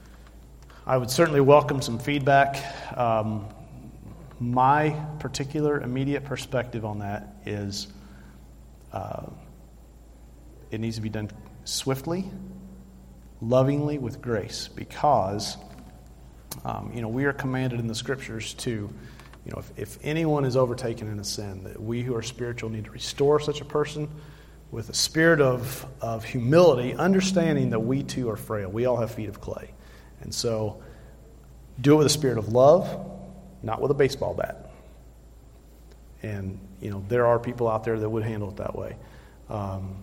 I would certainly welcome some feedback. Um, my particular immediate perspective on that is uh, it needs to be done swiftly, lovingly, with grace, because um, you know we are commanded in the Scriptures to, you know, if, if anyone is overtaken in a sin, that we who are spiritual need to restore such a person with a spirit of of humility, understanding that we too are frail. We all have feet of clay, and so do it with a spirit of love, not with a baseball bat. And you know there are people out there that would handle it that way. Um,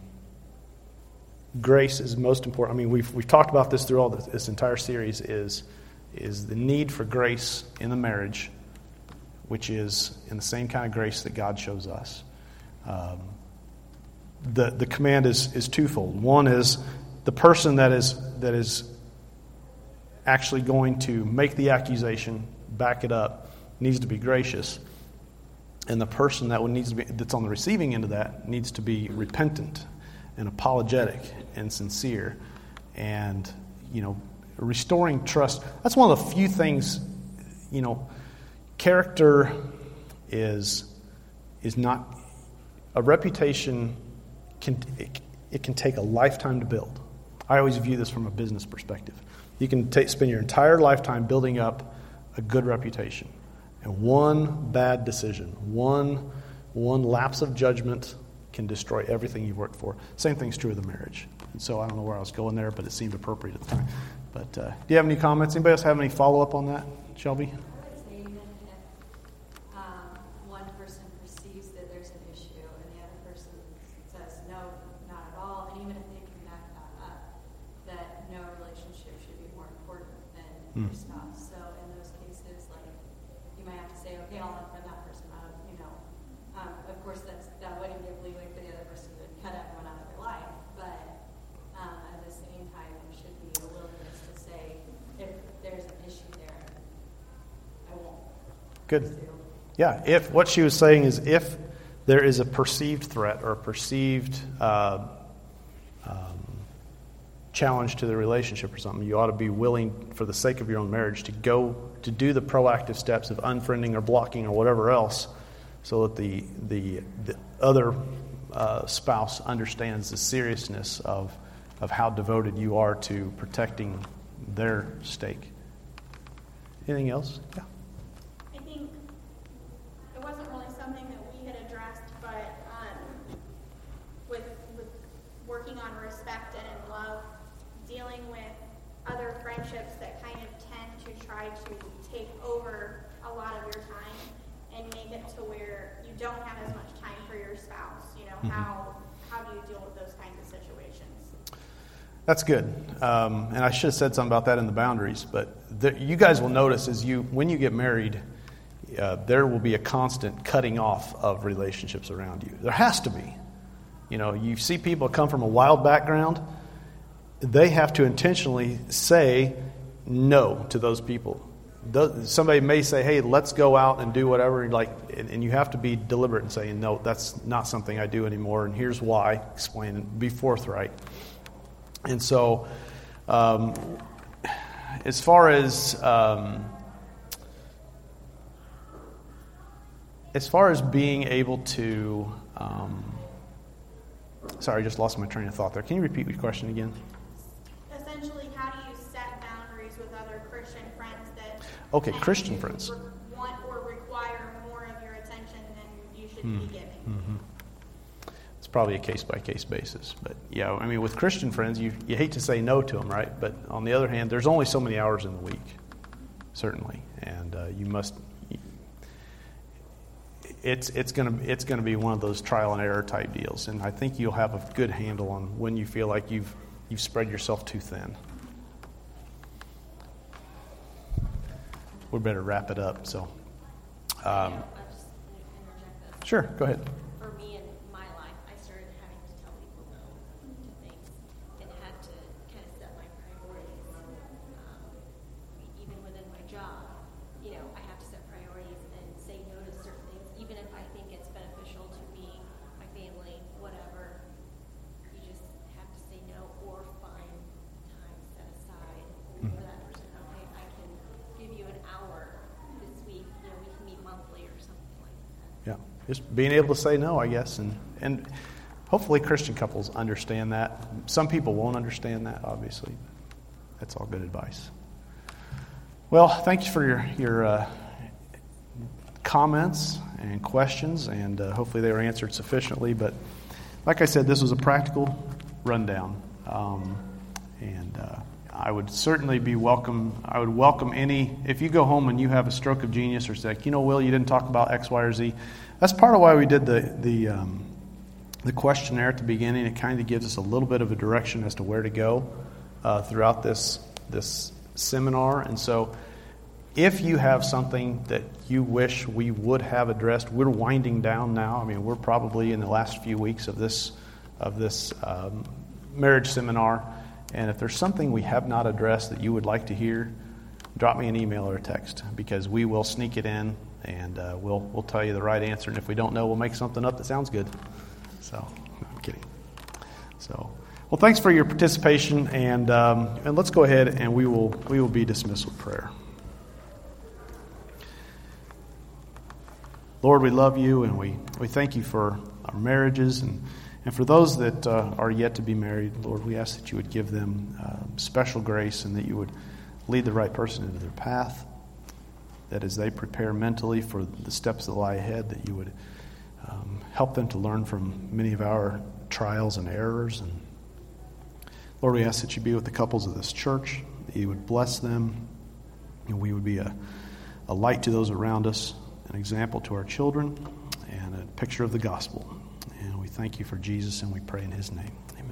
Grace is most important. I mean, we've we've talked about this through all this, this entire series. Is is the need for grace in the marriage, which is in the same kind of grace that God shows us. Um, the the command is is twofold. One is the person that is that is actually going to make the accusation, back it up, needs to be gracious, and the person that would needs to be that's on the receiving end of that needs to be repentant and apologetic and sincere, and you know, restoring trust. That's one of the few things, you know, character is is not a reputation. Can it, it can take a lifetime to build. I always view this from a business perspective. You can take, spend your entire lifetime building up a good reputation, and one bad decision, one one lapse of judgment can destroy everything you've worked for. Same thing's true of the marriage. And so I don't know where I was going there, but it seemed appropriate at the time. But uh, do you have any comments? Anybody else have any follow-up on that, Shelby? I would say even if um, one person perceives that there's an issue and the other person says no, not at all, and even if they can back that up, that no relationship should be more important than Mm. your spouse. So in those cases, like, you might have to say, okay, I'll unfriend that person out of, you know, um, of course that's, that wouldn't give leeway for the other person to cut everyone out of their life, but um, at the same time, there should be a willingness to say, if there's an issue there, I won't. Good. pursue. Yeah, if what she was saying is if there is a perceived threat or a perceived uh, um, challenge to the relationship or something, you ought to be willing, for the sake of your own marriage, to go to do the proactive steps of unfriending or blocking or whatever else, so that the the, the other uh, spouse understands the seriousness of of how devoted you are to protecting their stake. Anything else? Yeah. I think it wasn't really something that we had addressed, but um, with, with working on respect and in love, dealing with other friendships that kind of tend to try to take over a lot of your time and make it to where you don't have as much time for your spouse. You know, Mm-hmm. how how do you deal with those kinds of situations? That's good. Um, and I should have said something about that in the boundaries. But the, you guys will notice as you when you get married, uh, there will be a constant cutting off of relationships around you. There has to be. You know, you see people come from a wild background, they have to intentionally say no to those people. Somebody may say, hey, let's go out and do whatever, and like, and you have to be deliberate in saying, no, that's not something I do anymore, and here's why. Explain and be forthright. And so, um, as far as um, as far as being able to, um, sorry, I just lost my train of thought there. Can you repeat your question again? Essentially, how do you set boundaries with other Christian friends that Okay, tend Christian to friends. re- want or require more of your attention than you should Hmm. be giving? Mm-hmm. It's probably a case-by-case basis. But, yeah, I mean, with Christian friends, you, you hate to say no to them, right? But on the other hand, there's only so many hours in the week, certainly. And uh, you must... It's it's gonna it's gonna be one of those trial and error type deals, and I think you'll have a good handle on when you feel like you've you've spread yourself too thin. We better wrap it up. So, um, I'll just interject this. sure, go ahead. For me in my life, I started having to tell people no to things and had to kind of set my priorities. Um, even within my job, you know, I have to set priorities and say no to certain things, even if I think it's beneficial to me, my family, whatever. You just have to say no or find time set aside for that person. Okay, I can give you an hour this week. You know, we can meet monthly or something like that. Yeah, just being able to say no, I guess, and and hopefully Christian couples understand that. Some people won't understand that, obviously. That's all good advice. Well, thank you for your your uh, comments and questions, and uh, hopefully they were answered sufficiently. But like I said, this was a practical rundown, um, and uh, I would certainly be welcome. I would welcome any, if you go home and you have a stroke of genius or say, you know, Will, you didn't talk about X, Y, or Z. That's part of why we did the the um, the questionnaire at the beginning. It kind of gives us a little bit of a direction as to where to go uh, throughout this this seminar. And so, if you have something that you wish we would have addressed, we're winding down now. I mean, we're probably in the last few weeks of this of this um, marriage seminar. And if there's something we have not addressed that you would like to hear, drop me an email or a text, because we will sneak it in and uh, we'll we'll tell you the right answer. And if we don't know, we'll make something up that sounds good. So, no, I'm kidding. So, well, thanks for your participation, and um, and let's go ahead and we will we will be dismissed with prayer. Lord, we love you, and we, we thank you for our marriages, and, and for those that uh, are yet to be married. Lord, we ask that you would give them uh, special grace, and that you would lead the right person into their path, that as they prepare mentally for the steps that lie ahead, that you would um, help them to learn from many of our trials and errors. And Lord, we ask that you be with the couples of this church, that you would bless them, and we would be a, a light to those around us, an example to our children, and a picture of the gospel. And we thank you for Jesus, and we pray in his name. Amen.